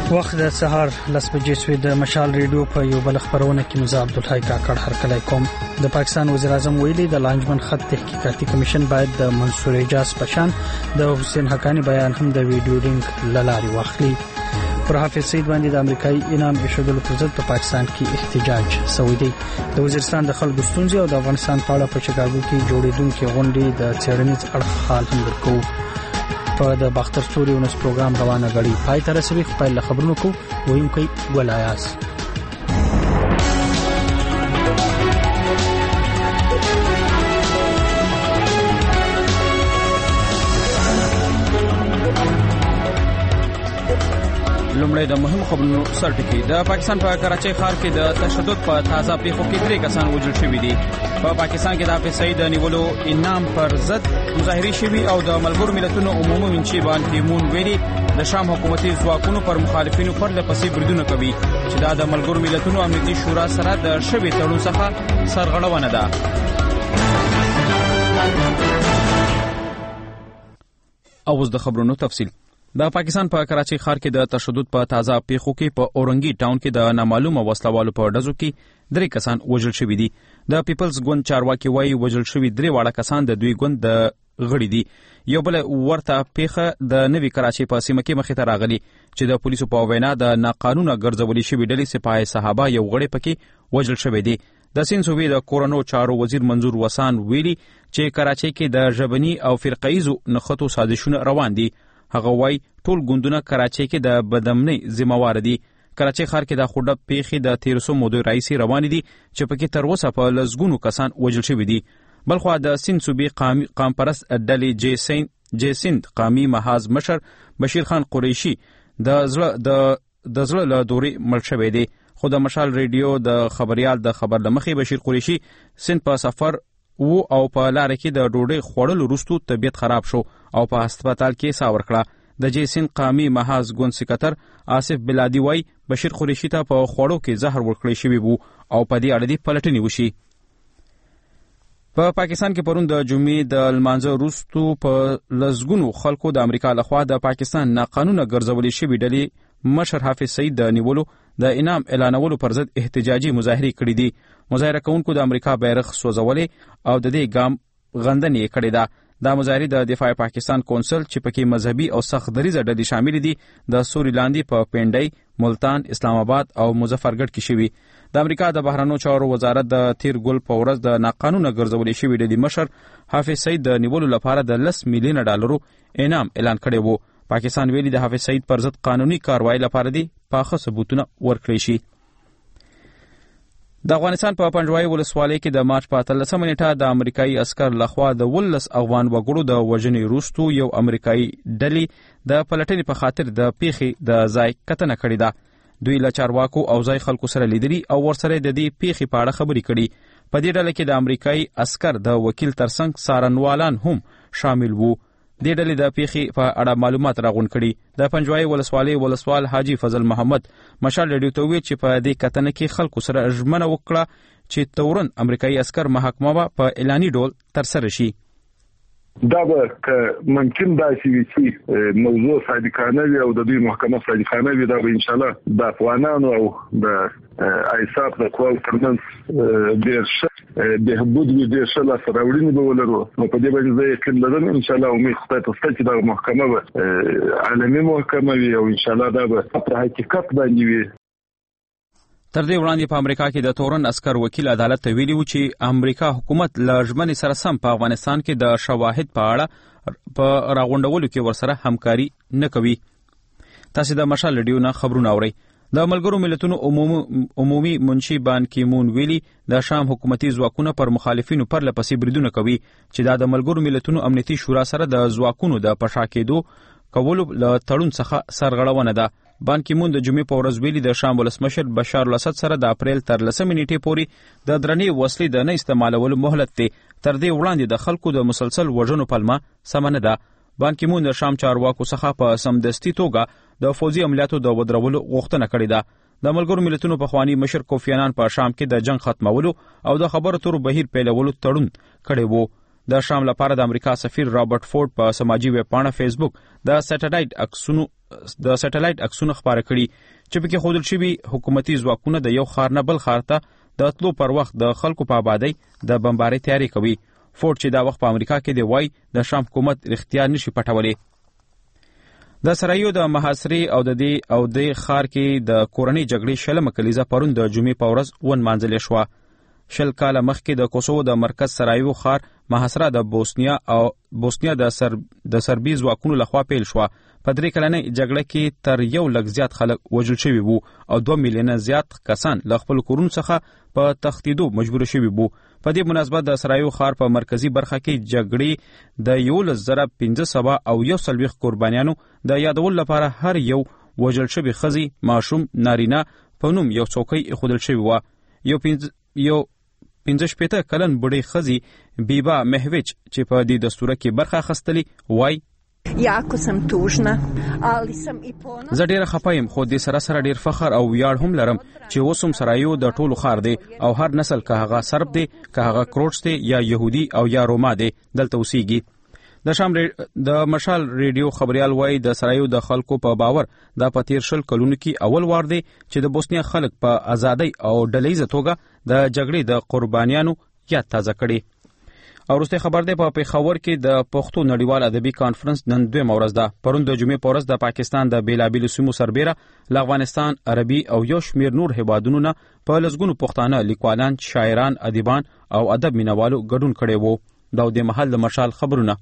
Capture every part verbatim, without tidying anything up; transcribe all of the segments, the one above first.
وخت د سهار لس بجې شوې د مشال ریډیو په یو بل خبرونه کې مزه عبدالحی کاکړ هرکلی کوم. د پاکستان وزیر اعظم ویلي د لانجمن خط تحقیقاتي کمیشن باید د منصور اعجاز پشان د حسین حقانی بیان هم د ویډیو لینک لاري واخلي. پر حافظ سید باندې د امریکایي انعام ایښودلو پر ضد په پاکستان کې احتجاج شوی دی. د وزیرستان د خلکو ستونزې او د افغانستان په اړه په شیکاګو کې جوړېدونکې غونډې د څېړنیز اړخ حال هم ورکوو. په د باختر ستوري ونس پروګرام روانه غړي پای تر رسوي خپل خبرونو کو ویم کوي ګولایاس. لومړی د مهم خبرونو سرټکی. د پاکستان په کراچۍ ښار کې د تشدد په تازه پیښو کې درې کسان وژل شوي دي. په پاکستان کې د حافظ سعید نیولو انعام پر ضد مظاهرې شوي او د ملګرو ملتونو عمومي منشي بان کی مون ویلي د شام حکومتي ځواکونو پر مخالفینو پرله پسې بریدونه کوي چې دا د ملګرو ملتونو امنیتي شورا سره د شوي تړون څخه سرغړونه ده. او اوس د خبرونو تفصیل. د پاکستان په کراچۍ ښار کې د تشدد په تازه پیښو کې په اورنګي ټاون کې د نامعلومه وسلوالو په ډزو کې درې کسان وژل شوي دي. د پیپلز ګوند چارواکي وايي وژل شوي درې واړه کسان د دوی ګوند د غړي دي. یو بل ورته پیښه د نوي کراچۍ په سیمه کې مخې ته راغلي چې د پولیسو په وینا د ناقانونه ګرځولې شوي ډلې سپاه صحابه یو غړی پکې وژل شوی دی. د سین صوبې د کورونو چارو وزیر منظور وسان ویلي چې کراچۍ کې د ژبني او فرقه‌ایزو نښتو سازشونه روان دي. هغه وای ټول ګوندونه کراچۍ کې د بدامنۍ ذمہوار دي. کراچۍ ښار کې د خوډه پیښې د تیرسو مودې راځي روان دي چې پکې تر اوسه په لزګونو کسان وژل شوي دي. بلخو د سین صوبې قام قام پرست ډلې جې سین جې سند قامي محاذ مشر بشیر خان قریشي د زړه د د زړه له دورې مړ شوی دی. خو د مشال ریډیو د خبريال د خبر لمخې بشیر قریشي سند په سفر وو او په لار کې د ډوډۍ خوړلو وروسته طبيعت خراب شو او په هسپتال کې سا ورکړه. د جیسن قامي محاذ ګوند سکتر آصف بلادي وای بشیر قریشي ته په خوړو کې زهر ورکړی شوی وو او په دې اړه د پلټنې وشي. په پا پاکستان کې پرون د جمعې د لمانځه وروسته په لزګونو خلکو د امریکا لخوا د پاکستان ناقانونه ګرځولې شوی ډلې مشر حافظ سعید د نیولو د انعام اعلانولو پر ضد احتجاجي مظاهرې کړې دي. مظاهره کوونکو د امریکا بیرغ سوځولې او د دې ګام غندنې کړې ده. دا مظاهرې د دفاع پاکستان کونسل چې پکې مذهبي او سخت دریځه ډلې شامل دي د سوري لاندې په پنډۍ، ملتان، اسلام آباد او مظفرګړ کې شوي. د امریکا د بهرنیو چارو وزارت د تیر ګل په ورځ د ناقانونه ګرځولې شوي ډلې مشر حافظ سعید د نیولو لپاره د لس میلیونه ډالرو انعام اعلان کړی وو. پاکستان ویلي د حافظ سعید پر ضد قانوني کاروایی لپاره دي پاخه ثبوتونه ورکړي شي. د افغانستان په پنجوایي ولسوالۍ کې د مارچ په اتلسمه نیټه د امریکایي عسکر لخوا د ولس افغان وګړو د وژنې وروسته یو امریکایي ډلې د پلټنې په خاطر د پیښې د ځای کتنه کړې ده. دوی له چارواکو او ځای خلکو سره لیدلي او ورسره د دې پیښې په اړه خبرې کړي. په دې ډله کې د امریکایي عسکر د وکیل ترڅنګ سارنوالان هم شامل وو. دې ډلې د پیښې په اړه معلومات راغونډ کړي. د پنجوایي ولسوالۍ ولسوال حاجی فضل محمد مشال ریډیو ته ویل چې په دې کتنه کې خلکو سره ژمنه وکړه چې تورن امریکایي عسکر محاکمه په اعلاني ډول ترسره شي. دا به که ممکن داسې وي چې موضوع صادقانه وي او د دوی محکمه صادقانه وي، دا به انشاءالله د افغانانو او د ایساف د قواو ترمنځ ډېر ښه بهبود وي، ډېر ښه لاسته راوړنې به ولرو. نو په دې باندې زه یقین لرم انشاءالله امید خدای ته شته چې دا محکمه به عالمي محکمه وي او انشاءالله دا به په حقیقت باندې وي. تر دې وړاندې په امریکا کې د تورن عسکر وکیل عدالت ته ویلي و چې امریکا حکومت له ژمنې سره سم په افغانستان کې د شواهد په اړه په راغونډولو کې ورسره همکاري نه کوي. تاسو د مشال ریډیو نه خبرونه اورئ. د ملګرو ملتونو عمومي منشي بان کی مون ویلي د شام حکومتي ځواکونه پر مخالفینو پرله پسې بریدونه کوي چې دا د ملګرو ملتونو امنیتي شورا سره د ځواکونو د پشا کېدو کولو له تړون څخه سرغړونه ده. بان کی مون د جمعې په ورځ ویلي د شام ولسمشر بشار الاسد سره د اپریل تر لسمې نیټې پورې د درنې وسلې د نه استعمالولو مهلت دی. تر دې وړاندې د خلکو د مسلسل وژنو پلمه سمه نه ده. بان کی مون د شام چارواکو څخه په سمدستي توګه د فوزي عملیاتو د ودرولو غوښتنه کړې ده. د ملګرو ملتونو پخوانی مشر کوفی انان په شام کې د جنگ ختمولو او د خبرو اترو بهیر پیلولو تړون کړی وو. د شام لپاره د امریکا سفیر رابرټ فورډ په سماجی ویب پاڼه فیسبوک د سټلایټ عکسونو د سټلایټ عکسونه خپاره کړي چې پکې ښودل شوي حکومتي ځواکونه د یو ښار نه بل ښار ته د تلو پر وخت د خلکو په آبادۍ د بمبارۍ تیاری کوي. فورډ چې دا وخت په امریکا کې دی وایي د شام حکومت رښتیا نشي پټولی. د سرایو د محاصرې او د دې او د ښار کې د کورنۍ جګړې شلمه کلیزه پرون د جمعې په ورځ ونمانځلې شوه. شل کاله مخکې د کوسوو د مرکز سرایو ښار محاصره د بوسنیا او بوسنیا د سر د سربي ځواکونو لخوا پیل شوه. په درې کلنۍ جګړه کې تر یو لک زیات خلک وژل شوي وو او دوه میلیونه زیات کسان له خپل کورونو څخه په تښتېدو مجبور شوي وو. په دې مناسبت د سرایو ښار په مرکزی برخه کې جګړې د یولس زره پنځه سوه او یو څلوېښت قربانیانو د یادولو لپاره هر یو وژل شوي ښځې، ماشوم، نارینه په نوم یو څوکۍ ایښودل شوې وه. یو پنځه یو پنځه شپېته کلن بوډۍ ښځې بیبا مهویچ چې په دې دستوره کې برخه اخیستلې وایي jako sam tužna, ali sam i ponosna. زه ډیره خفه یم، خو دې سره سره ډیر فخر او ویاړ هم لرم چې اوس هم سرایو د ټولو ښار دی او هر نسل که هغه سرب دی، که هغه کروچ دی یا یهودي او یا روما دی دلته اوسیږي. د شام ری... د مشال ریډیو خبريال وایي د سرایو د خلکو په باور دا په تیر شل کلونو کې اول وار دی چې د بوسنیا خلک په ازادۍ او ډلهیزه توګه د جګړې د قربانیانو یاد تازه کړي. او وروستی خبر دی په پېښور کې د پښتو نړیوال ادبي کانفرنس نن دویمه ورځ ده. پرون د جمعې په ورځ د پاکستان د بېلابېلو سیمو سربیره له افغانستان، عربي او یو شمېر نور هیوادونو نه په لسګونو پښتانه لیکوالان، شاعران، ادیبان او ادب مینوالو ګډون کړی وو. دا د محل د مشال خبرونه.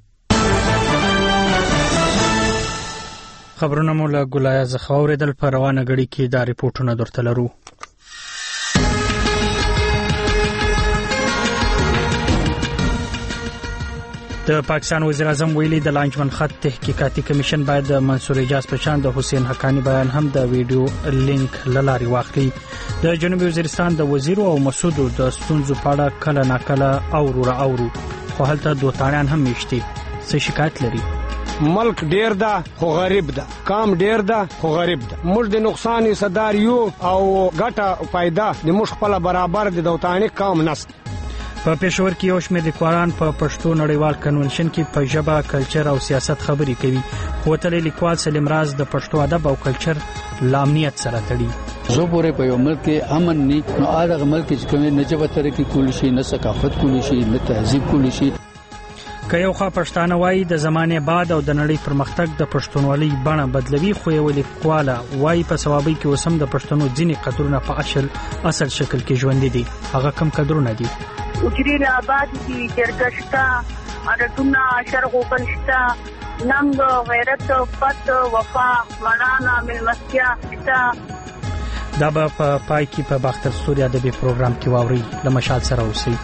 خبرونه مو له ګلایه څخه اورېدل. په روانه غړي کې دا ریپورټونه درته لرو. د پاکستان وزیر اعظم ویلي د لانجمن خط تحقیقاتي کمیشن باید د منصور اجاز په شان د حسین حقانی بیان هم د ویډیو لینک لاري واخلي. د جنوبي وزیرستان د وزیر او مسعود د ستونزو په اړه کله ناکله اورو را اورو، خو هلته دوتانیان هم میشتي څه شکایت لري. ملک ډیر ده خو غریب ده، کام ډیر ده خو غریب ده. موږ د نقصان صدر یو او ګټه فائدہ د موږ خپل برابر د دوتانی کام نست. په پېښور کې یو شمېر لیکوالان په پښتو نړیوال کنونشن کې په ژبه، کلچر او سیاست خبرې کوي. خو تل لیکوال سلیم راز د پښتو ادب او کلچر له امنیت سره تړي. زه پورې په یو ملک کې امن ني نو هغه ملک چې کومه نه جبه ترقی کولی شي، نه ثقافت کولی شي، نه تهذیب کولی شي. که یو خوا پښتانه وایي د زمانه بعد او د نړۍ پرمختګ د پښتونولۍ بڼه بدلوي، خو یو لیکواله وایي په ثوابي کې وسم د پښتنو ځینې قدرونه په اصل اصل شکل کې ژوند دي. هغه کم قدرونه دي. اجری آباد کی جرگشتا ارتنا شرغ بلشتا ننگ غیرت پت وفا منانا ملمسیا شتا. دا به په پای کې په باختر ستوري ادبي پروګرام کې واوري. له مشال سره اوسئ.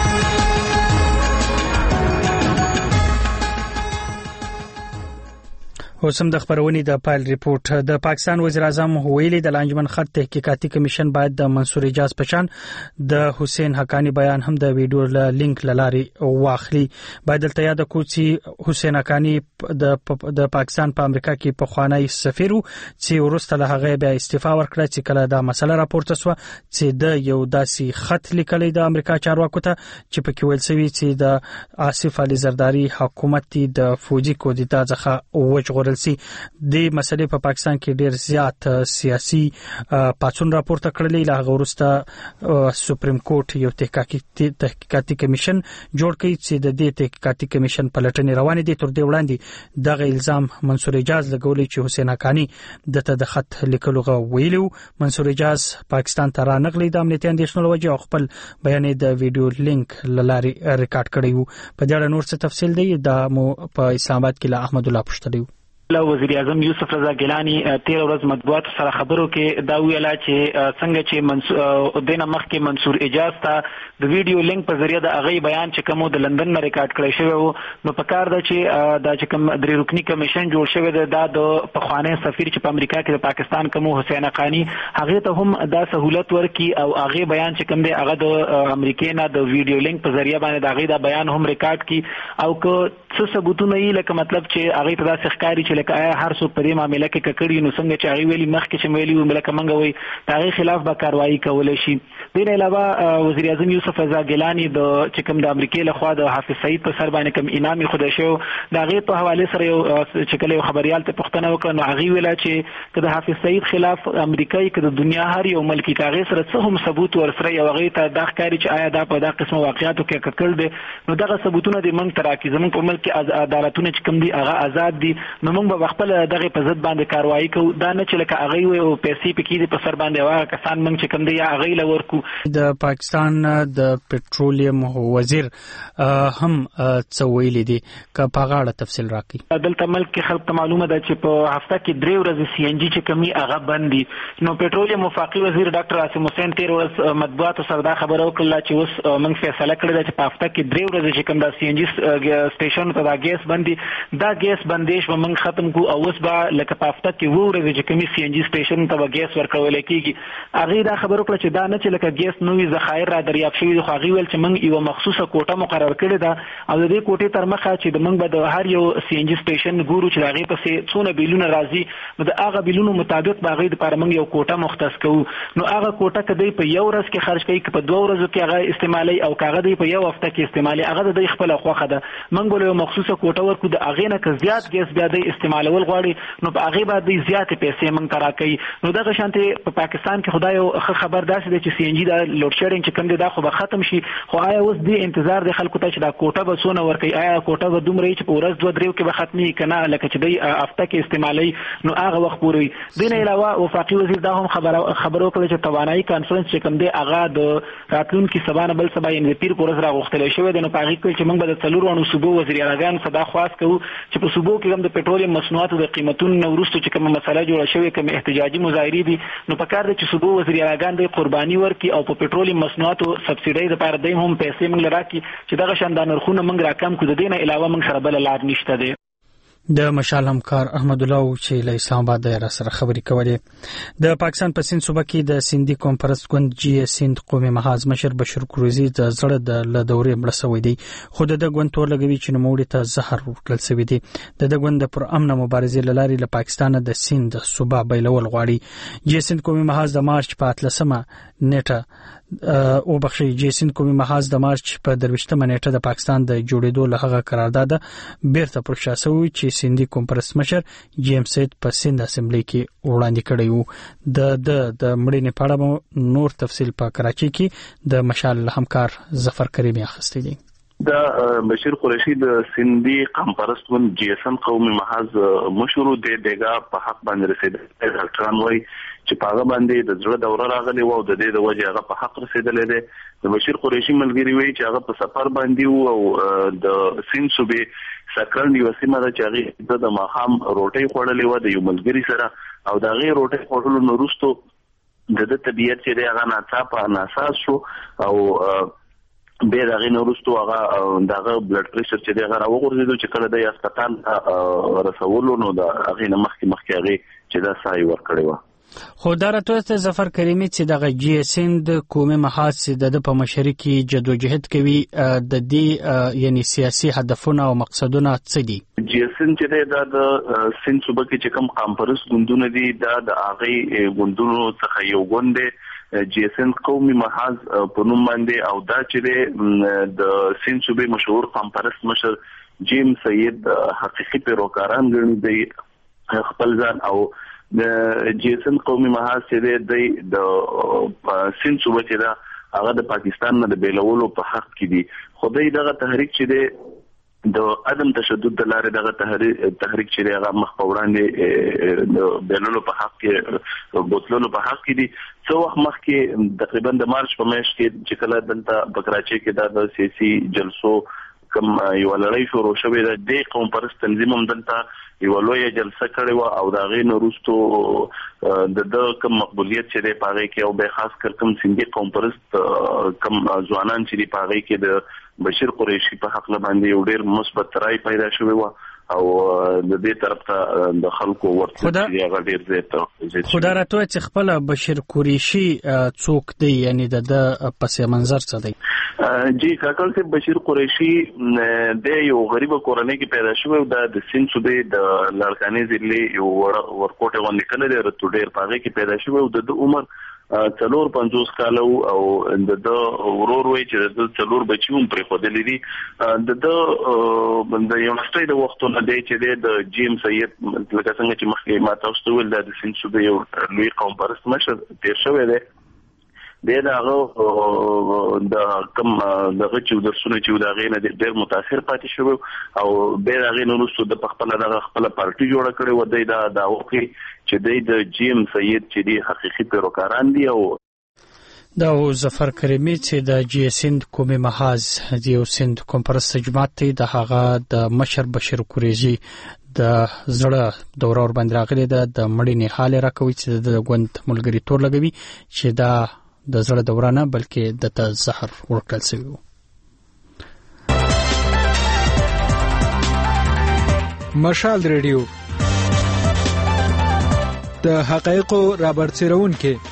اوسم د خبرونې د پایل ریپورت. د پاکستان وزیر اعظم ویلي د لانجمن خط تحقیقاتي کمیشن باید د منصور اجاز پشان د حسین حقانی بیان هم د ویډیو لینک لاري واخلي. باید دلته یاد کو چې حسین حقانی د د پاکستان په امریکا کې په خوانی سفیر چې ورسته له هغه بیا استعفا ورکړه چې کله دا مسله راپورته شو چې د یو داسي خط لیکلی د امریکا چارواکو ته چې پکې ویل شوی چې د آصف علي زرداری حکومت د فوجي کودتا څخه وژغورل سي. د مسلې په پاکستان کې ډیر زیات سیاسي پاتون راپورته کړلی. له هغه وروسته سپریم کورټ یو تحقیقاتي تحقیقاتي کمیشن جوړ کړي چې د دې تحقیقاتي کمیشن پلټنې روانې دي. تر دې وړاندې دغه الزام منصور اجاز لګولې چې حسین حقانی د تدخط لیکلو غو ویلو. منصور اجاز پاکستان ته رانغلی د امنیتي اندېښنو لوجه او خپل بیان د ویډیو لینک لاري ریکارډ کړی وو. په دې اړه نور څه تفصیل دی دا مو په اسلام آباد کې له احمد الله پښتنیو. وزیر اعظم یوسف رضا ګیلانی تیر ورځ مطبوعات سره خبرو کې دا ویلا چې څنګه چې منصور دینه مخ کې منصور اجاز ته د ویډیو لینک په ذریعہ د هغه بیان چې کوم د لندن نه ریکارډ کړی شوی وو، نو په کار ده چې دا چې کوم درې رکنی کمیشن جوړ شوی دی دا د پخوانی سفیر چې په امریکا کې د پاکستان کوم حسین حقانی هغه ته هم دا سہولت ورکړي او هغه بیان چې کوم دی هغه د امریکا نه د ویډیو لینک په ذریعہ باندې دا هغه دا بیان هم ریکارډ کړي او که څه ثبوتونه یې لکه مطلب چې هغه ته دا ښکاری چې چې لکه آیا هر څوک په دې معاملې کې ککړی نو څنګه چې هغه ویلي مخکې چې ویلي و ملک منګه وي هغه خلاف به کاروایی کولای شي. دې نه علاوه وزیر اعظم یوسف رضا ګیلانی د چې کوم د امریکا له خوا د حافظ سعید په سر باندې کوم انعام خدای شو دا غي په حواله سره یو چې کله خبريال ته پښتنه وکړ نو هغه ویل چې کله حافظ سعید خلاف امریکای کې د دنیا هر یو ملک کاغه سره څه هم ثبوت ورسره یو غي ته د ښکاری چې آیا دا په دا قسم واقعیاتو کې ککړ دي نو دغه ثبوتونه د منځ تراکي زمون په ملک کې عدالتونه چې کوم دي هغه آزاد دي نو موږ به خپل دغه په ضد باندې کاروایی کوو دا نه چې لکه هغه وي او پیسې پکې دي په سر باندې واغه کسان موږ چې کوم دي هغه لور کو. د پاکستان د پټرولیم وزیر هم څه ویلي دي که په غاړه تفصیل راکړي. دلته ملک کې خلک ته معلومه ده چې په هفته کې درې ورځې سی ان جی چې کمی هغه بند دي نو پټرولیم وفاقي وزیر ډاکټر عاصم حسین تیر ورځ مطبوعاتو سره دا خبره وکړه چې اوس موږ فیصله کړې ده چې په هفته کې درې ورځې چې کوم د سی ان جی سټیشن ته دا ګیس بند دي دا ګیس بندیش به موږ ختم کو او اوس به لکه په هفته کې وو ورځې چې کوم سی ان جی سټیشن ته ګیس ورکول کېږي هغه دا خبره وکړه چې دا نه چې لکه ګیس نوې ذخایر را دریافت شوي خو هغه ویل چې موږ یو مخصوصه کوټه مقرر کړې ده او د دې کوټې تر مخه چې د موږ به د هر یو سی ان جی سټیشن ګورو چې هغه په څونه بیلونه راځي نو د هغه بیلونو مطابق باغې د لپاره موږ یو کوټه مختص کوو نو هغه کوټه کدی په یو ورځ کې خرج کوي په دوه ورځو کې هغه استعمالي او کاغه دی په یو هفته کې استعمالي هغه د خپل خوخه ده موږ له مخصوصه کوټه ورکو د هغه نه که زیات ګیس بیا د استعمالول غواړي نو په هغه باندې زیات پیسې موږ ترا کوي نو دغه شانته په پاکستان کې خدای یو خبر داسې دی چې سی ان جی دا لوډ شیډینګ چې کوم دی دا خو به ختم شي خو آیا اوس دې انتظار د خلکو ته چې دا کوټه به سونه ورکي آیا کوټه به دومره چې په ورځ دوه دریو کې به ختمي کنه لکه چې دی هفته کې استعمالي نو هغه وخت پوري دین علاوه وفاقي وزیر دا هم خبر خبرو کړی چې توانایي کانفرنس چې کوم دی هغه د راتلونکي سبا بل سبا یې پیر پورز راغختل شوی د نو پاغي کوي چې موږ به د څلور ونو صوبو وزیر اعظم صدا خواست کوو چې په صوبو کې هم د پټرولیم مصنوعاتو د قیمتونو نورستو چې کوم مسله جوړه شوی کوم احتجاجي مظاهرې دي نو په کار دي چې صوبو وزیر اعظم د قرباني ورکي او په پټرولیم مصنوعاتو سبسیډي لپاره دیم هم پیسې موږ لراکي چې دغه شاندار نرخونه موږ راکم کو د دینه علاوه موږ سره بل لار نشته دی. د مشال همکار احمد الله چې له اسلام آباد را سره خبرې کولې. د پاکستان په سند صوبه کې د سندي کانفرنس ګوند جی سند قومي محاذ مشر بشیر قروزی د زړه د لدورې مړ شوی دی خو د ګوند تور لګوي چې نوموړي ته زهر ورکړل شوی دی. د ګوند پر امن مبارزې لاري له پاکستان د سند صوبه بیلول غواړي. جی سند قومي محاذ د مارچ په اتلسمه نیټه او بخشي جیسن کومي محاذ د مارچ په درويشتمه نیټه د پاکستان د جوړېدو لغه قرارداد بیرته پرشا شوی چې سندي کانفرنس مشر جی ایم سید په سند اسمبلی کې وړاندې کړی وو. د د مړینې په اړه نور تفصیل په کراچي کې د مشال همکار ظفر کریمي اخستې دي. دا بشیر قریشی د سندي کانفرنس ګوند جی اس ام قومي محاذ مشورو د دغه په حق باندې رسیدل ډاکټران وایي چې پاغه باندې د زړه دوره راغلی و او د دې د وجه هغه په حق رسیدلې ده. د بشیر قریشی ملګری وایي چې هغه په سفر باندې و او د سین صوبې سکرن یو سیمه د چاغي د ماخام روټي خوړلې و د یو ملګری سره او دا غي روټي خوړلو نو وروسته د طبيعت چې دغه ناڅاپه ناساس شو او به دغه نورستو هغه دغه بلډ پريشر چې دغه راوغورځیدو چې کله د هسپتال رسولو نو د هغه مخکې مخکې هغه چې دا سای ور کړی و. خو دا راته ظفر کریمي چې دغه جی سند قومي محاذ د په مشري کې جدوجہد کوي د دې یعنی سیاسي هدفونه او مقصدونه څه دي؟ جی سند چې د سند صوبه کې چې کوم کانفرنس ګوندونه دي دا د هغه ګوندونو څخه یو ګوند دی جی اس ان قومي محاذ په نوم باندې او دا چې د سند صوبې مشهور کانفرنس مشر جیم سید حقيقي پیروکاران ګڼي دی خپل ځان او د جی اس ان قومي محاذ چې د سند صوبې چې دا هغه د پاکستان نه د بیلولو په حق کې دي. خدای دغه تحریک چې دی د عدم تشدد د لارې دغه تحریک تحریک چې هغه مخ په وړاندې د بیلولو په حق کې بوتلولو په حق کې دي. څو وخت مخکې تقریبا د مارچ په میاشت کې چې کله دلته بکراچي کې د سیاسي جلسو کوم یو لړۍ شروع شوې ده د قوم پرست تنظیم هم دلته یو لوی جلسه کړې و او دا غي نورستو د د کوم مقبولیت چې د پاره کې او به خاص کر کوم سندي قوم پرست کوم ځوانان چې د پاره کې د بشیر قریشی په حق باندې یو ډیر مثبت رائے پیدا شوی و او د دې طرف ته د خلکو ورته هغه ډیر زیات خو دا راته چې خپل بشیر قریشي څوک دی یعنی د پس منظر څه دی جی کاکل سے بشیر قریشي د یو غریب کورنۍ کې پیدا شوی د سین صوبې د لړکانې ضلع یو ورکوټه باندې کله د ټوډیر پاغه کې پیدا شوی د عمر څلور پنځوس کال او د ورور وای چې د څلور بچیوم پر خودلې دي د د یونیورسيټي د وختونو دی چې د جیم سید لکه څنګه چې مخکې ما تاسو ول د سین صوبې یو لوی قوم پرست مشر تیر شوی دی د هغه د کم دغه چې درسونه چې دا غینه ډېر متاثر پاتې شو او به دا غینه نو د خپل دغه خپل پارټي جوړه کړې و دی دا دا وکي چې د جیم سید چې دی حقيقي پیروکاران دي او دا ظفر کریمی چې د جی سند قومي محاذ دی او سند کنفرانس جماعت د هغه د مشر بشیر قریشي د زړه دوره ور باندې راغلي د مړینې حال راکوي چې د غوند ملګری تور لګوي چې دا د زړه دورانه بلکې د ته زهر ورکل شوی و. مشال ریډیو د حقایقو رابرسېرون کې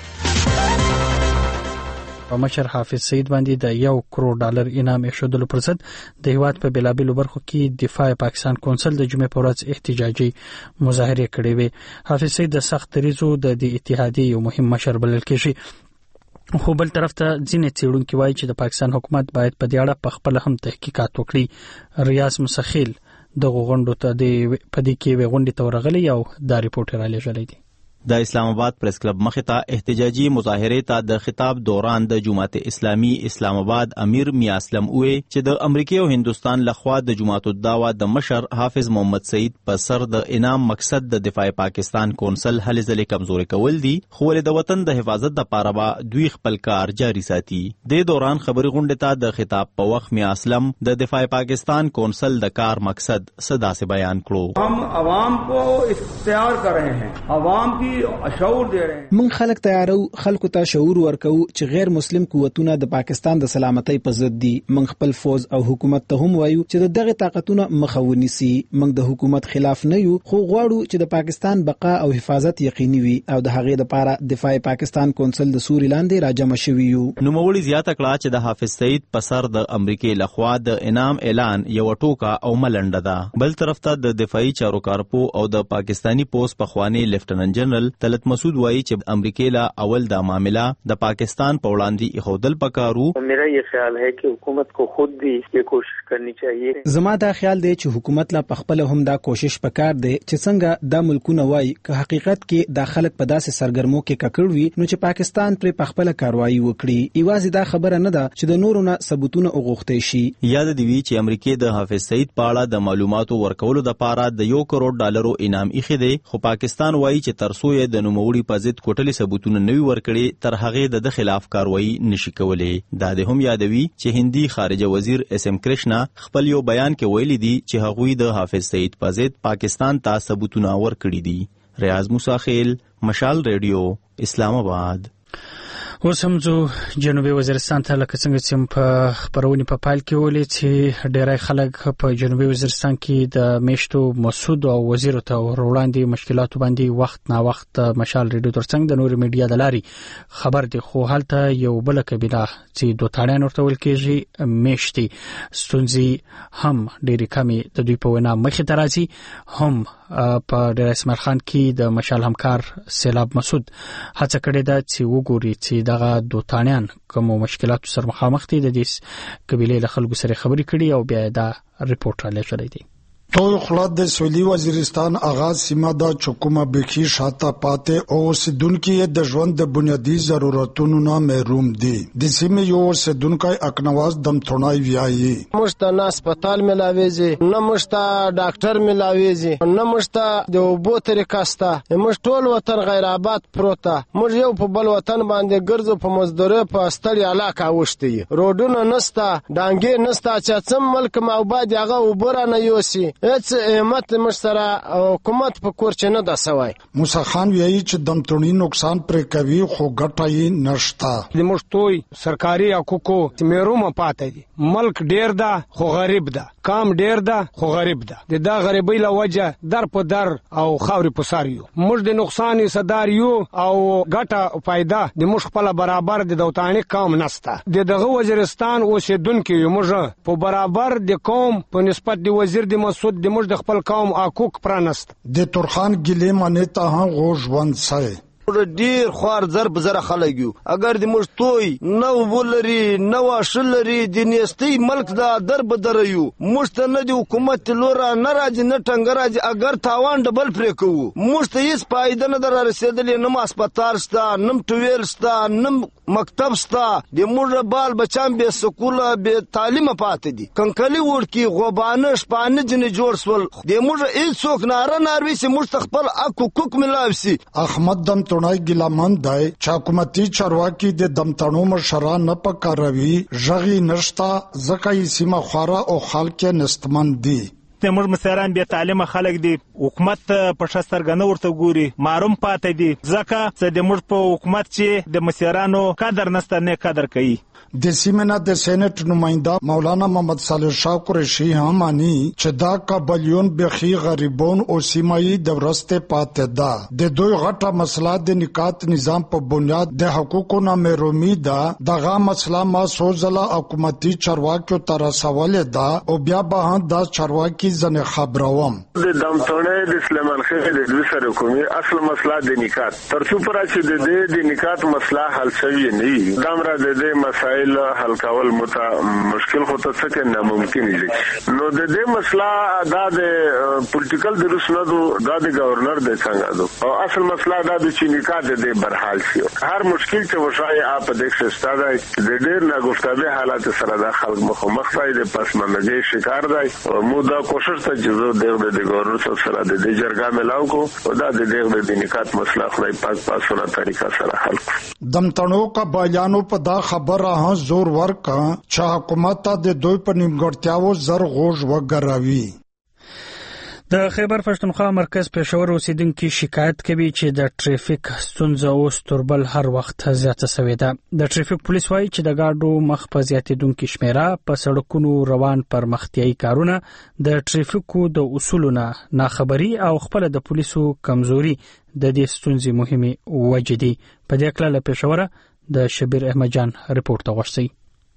مشر حافظ سعید باندې د یو کروڑ ډالر انعام ایښودلو پر ضد د هیواد په بلابلو برخو کې دفاع پاکستان کونسل د جمعې په ورځ احتجاجي مظاهره کړې وې. حافظ سعید د سخت دریځو د دې اتحادیې یو مهم مشر بلل کېږي. خو بل طرف ته ځینې څېړونکي وایي چې د پاکستان حکومت باید په دې اړه په خپل هم تحقیقات وکړي. ریاض مسخیل د غونډو ته د پدې کې وی غونډې ته ورغلی او دا ریپورت را لېږلی دی. د اسلام آباد پریس کلب مخې ته احتجاجي مظاهره ته د خطاب دوران د جماعت اسلامي اسلام آباد امیر میا اسلم وې چې د امریکا او هندستان لخوا د جماعت الدعوه د مشر حافظ محمد سعید په سر د انعام مقصد د دفاع پاکستان کونسل هلې ځلې کمزوري کول دي خو د وطن د حفاظت لپاره به دوی خپل کار جاري ساتي. د دوران خبري غونډه ته د خطاب په وخت میا اسلم د دفاع پاکستان کونسل د کار مقصد صدا سے بیان کړو. हम عوام को اختیار कर रहे हैं, عوام की شعور دے رہے ہیں. من خلک تیارو خلکو ته شعور ورکو چې غیر مسلم قوتونه د پاکستان د سلامتۍ په ضد دي. من خپل فوز او حکومت ته هم وایو چې دغه طاقتونه مخاوني سي. من د حکومت خلاف نه یو خو غواړو چې د پاکستان بقا او حفاظت یقیني وي او د هغې لپاره دفاع پاکستان کونسل د سوري لاندې راجمع شوی یو. نوموړي زیاته کړه چې د حافظ سعید په سر د امریکای لخوا د انعام اعلان یو ټوکا او ملنډه ده. بل طرف ته د دفاعي چارو کارپو او د پاکستانی پوس پخوانی لیفټننټ جنرال طلعت مسعود وایي چې امریکا لا اول دا معاملہ د پاکستان په وړاندې اخودل پکارو. میرا یہ خیال ہے کہ حکومت کو خود بھی یہ کوشش کرنی چاہیے. زما دا خیال دی چې حکومت لا پخپل هم دا کوشش پکار دی چې څنګه دا ملکونه وای که حقیقت کې دا خلک په داسې سرګرمو کې ککړ وي نو چې پاکستان پر پخپل کاروایی وکړي. ایوازې دا خبره نه ده چې د نورو نه ثبوتونه وغوښتي شي. یاد دی وی چې امریکا د حافظ سعید په اړه د معلوماتو ورکولو لپاره د یو کروڑ ډالرو انعام ایښی دی خو پاکستان وایي چې ترڅو یې د نوموړي په ضد کوټلي ثبوتونه نوي ورکړي تر هغه د خلاف کاروایی نشي کولای. دا د هم یادوي چې هندي خارجه وزیر اس ام کرشنا خپل یو بیان کې ویلي دي چې هغوی د حافظ سعید په ضد پاکستان ته ثبوتونه ورکړي دي. ریاض مساخیل مشال ریډیو اسلام آباد. اوس هم زو جنوبي وزیرستان ته لکه څنګه چې په خبرونې په پایل کې ولې چې ډېری خلک په جنوبي وزیرستان کې د میشتو مسعود او وزیر ته وړاندې مشکلاتو باندې وخت نا وخت مشال ریډیو ترڅنګ د نور میډیا د لاري خبر دي خو هلته یو بل قبیله چې دوتاړیان ورته ویل کېږي میشتي ستونزې هم ډېرې کمې د دوی په وینا مخې ته راځي. هم په ډېر اسماعیل خان کې د مشال همکار سیلاب مسعود هڅه کړې ده چې وګوري چې دغه دوتانیان کوم مشکلاتو سره مخامخ دي. د دې قبیلې له خلکو سره خبرې کړي او بیا دا ریپورت را لېږلی دی. ټول خلک د سویلي وزیرستان آغاز سیمه د چکومه بخي شاته پاتې او اوسیدونکو د ژوند د بنیادی ضرورتونو نه محروم دي. د سیمې یو اوسیدونکو اکنواز دم تھونای ویایي مشته نه هسپتال ملاويږي نه مشته ډاکټر ملاويږي نه مشته د وبو طریقه سته. مش ټول وطن غیر آباد پروته. مش یو په بل وطن باندې ګرځو په مزدوري په ستړي علاقه وشتي. روډونه نسته ډانګې نسته چې څم ملک موباد هغه وبره نه یوسي هیڅ همت مشترا حکومت په کور چې نه دا سوای. موسی خان ویایي چې دمتړي نقصان پر کوي خو ګټه یې نشته. د مشتوي سرکاري حقوقو میروم پاتې دي. ملک ډیر ده خو غریب ده، کام ډیر ده خو غریب ده. د دا غریبۍ له وجه در په در او خاورې په سر یو. موږ د نقصان صدار یو او ګټه فایده د موږ خپل برابر د دوتانی کام نسته. د دغه وزیرستان اوسیدونکو یو موږ په برابر د قوم په نسبت د وزیر د مسعود د موږ د خپل قوم حقوق پرانست. د تورخان ګلې منې ته هم غوژوند سي ډیر خوار ضرب زره خلک یو. اگر د موږ توي نو ولري نو شلري د نیستي ملک دا درب دریو موږ ته نه د حکومت لورا نه راځي نه ټنګ راځي. اگر تاوان ډبل پرې کوو موږ ته هیڅ فائدہ نه در رسیدلې. نه هسپتال شته، نه ټویل شته، نه مکتب شته. د موږ بال بچان به سکوله به تعلیم پاتې دي. کنکلی ورکی غوبانه شپانه جن جوړ سول. د موږ هیڅ څوک ناره ناروي سي موږ خپل حقوق ملاوي. احمد دم تونای ګلمن دی چې حکومتي چارواکي د دمتړو مشران نه پکاروي ژغي نشتا ځکه یې سیمه خورا او خلک نستمن دي. د موږ مسیران بیا تعلیم خلک دي، حکومت په شسترګنه ورته ګوري، معروم پاتې دي ځکه چې د موږ په حکومت چې د مسیرانو قدر نسته نه قدر کوي. د سیمه د سېنات نماینده مولانا محمد صالح شاه قریشي هم مانی چې دا قبلیون بخي غریبون او سیمایي د ورسته پاتې ده. د دوی غټه مسله د نکات نظام په بنیاد د حقوقو نه محرومي ده. دغه مسله ما سوزله حکومتي چارواکو تر سواله ده او بیا به دا چارواکي ځنه خبروم. د دمتړې د سلیمان خېل د دوی سره کومي اصل مسله د نکات ترڅو پر چې د دې د نکات مسله حل شوی نه وي دمره د دې مسایل حل کول متا مشکل خو ته څه نه ممکن دي. نو د دې مسله دا د پولیټیکل د رسنادو دا د گورنر د څنګه دو او اصل مسله دا د چینیکات د برحال شي. هر مشکل چې وشای اپ د ښه د ډېر نه گفتابه حالات سره د خلک مخ مخ د پس منځي شکار دی. مو دا کوشش ته جزو د د گورنر سره د دې جرګه ملاو کو او دا د دې د نکات مسله خدای پاک پاسونه طریقه سره حل کو. دمتړو کا بیانو په دا خبره زور ورکا چې حکومت د دوی په نیمګړتیاو زر غوږ وګراوي. د خیبر پښتونخوا مرکز پېښور اوسیدونکو شکایت کوي چې د ټریفیک ستونزه اوس تربل هر وخت زیاته شوې ده. د ټریفیک پولیس وایي چې د ګاډو مخ په زیاتېدونکو شمیره په سړکونو روان پرمختیايي کارونه د ټریفیکو د اصولونو ناخبري او خپل د پولیسو کمزوري د دې ستونزې مهمه وجې دي. په دې اړه له پېښور د شبیر احمد جان رپورت غوښتي.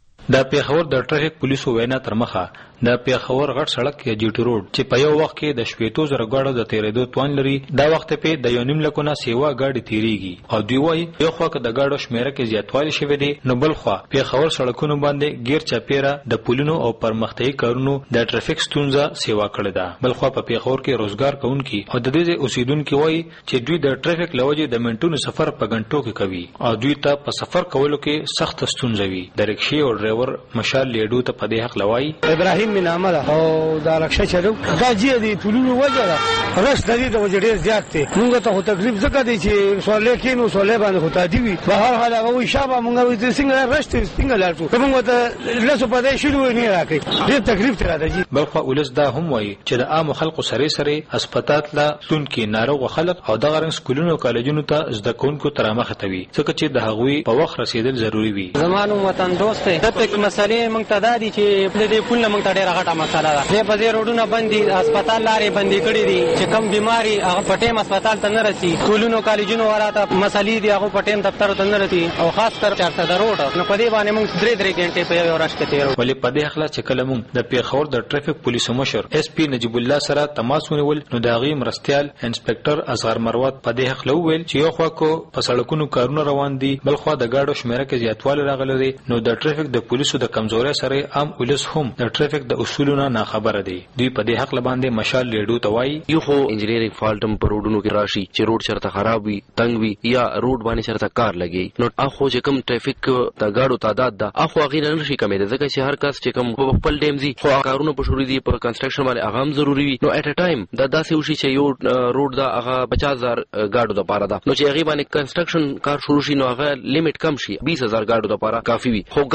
د پیښور د ټریفیک پولیسو وینا تر مخه د پیښور غټ سړک یا جی ټی روډ چې په یو وخت کې د شپېتو زره غاړو د تیرېدو توان لري دا وخت په د یو نیم لکونه سیوا غاډي تیریږي او دوی وايي یو خو که د غاډو شمیره کې زیاتوالی شوی دی نو بل خو پیښور سړکونو باندې غیر چاپیره د پولونو او پرمختیايي کارونو د ټریفیک ستونزه سیوا کړې ده. بل خو په پیښور کې روزګار کوونکي او د دې اوسیدونکو وايي چې دوی د ټریفیک لوجه د منټونو سفر په غنټو کې کوي او دوی ته په سفر کولو کې سخت ستونزه وي. د رکشې او ډرایور مشال لیډو ته په دې حق لوي. ابراهیم من عمل او دا رکشې چلو دا جی دی پولونو وجه رش د دې د وجه ډیر زیات دی. موږ ته تکلیف ځکه دی چې سوالې کې نو سوالې باندې هوتا دی وي په هر حال هغه وي شابه موږ وي څنګه رش څنګه لاړو موږ ته لاسو په دې شروع نه راکې ډیر تکلیف تر راځي. بل خو ولس دا هم وایي چې د عام خلکو سره سره هسپتال لا تون کې ناروغ خلک او د غرن سکولونو کالجونو ته زده کوونکو تر مخه توي ځکه چې د هغوی په وخت رسیدل ضروری وي. زمانو وطن دوست دی د پک مسلې موږ ته دادي چې په دې پول موږ ته ډیره غټه مسله ده. دې په دې روډونو باندې هسپتال لارې باندې کړې دي چې کم بیماری هغه پټیم هسپتال ته نه رسي. سکولونو کالجونو وراته مسلې دي هغه پټیم دفتر ته نه رسي او خاص کر چارته د روډ نو په دې باندې موږ درې درې غنټې په یو ورځ کې تیرو. ولې په دې اخلاص چې کله موږ د پیښور د ټریفیک پولیسو مشر اس پی نجیب الله سره تماس ونیول نو د هغې مرستیال انسپکټر اصغر مروت په دې حق لوویل چې یو خوا کو په سړکونو کارونه روان دي بل خوا د ګاډو شمیره کې زیاتوالی راغلی دی نو د ټریفیک د پولیسو د کمزورۍ سره عام ولس هم د ټریفیک د اصولونو نه خبره دي. دوی په دې حق باندې مشال لیډو ته وایي یو خو انجینیرینګ فالټم پر روډونو کې راشي چې روډ چرته خراب وي تنګ وي یا روډ باندې چرته کار لګي نو اخو چې کم ټریفیک د ګاډو تعداد ده اخو غیر نه شي کمې ده ځکه چې هر کس چې کم په خپل ټیم زی خو کارونه په شروع دي په کنسټرکشن باندې هغه هم ضروری وي نو اټ ا ټایم دا داسې وشي چې یو روډ دا هغه پچاس هزار ګاډو د پاره ده نو چې هغه باندې کنسټرکشن کار شروع شي نو هغه لیمټ کم شي بیس هزار ګاډو د پاره کافي وي خو ګاډي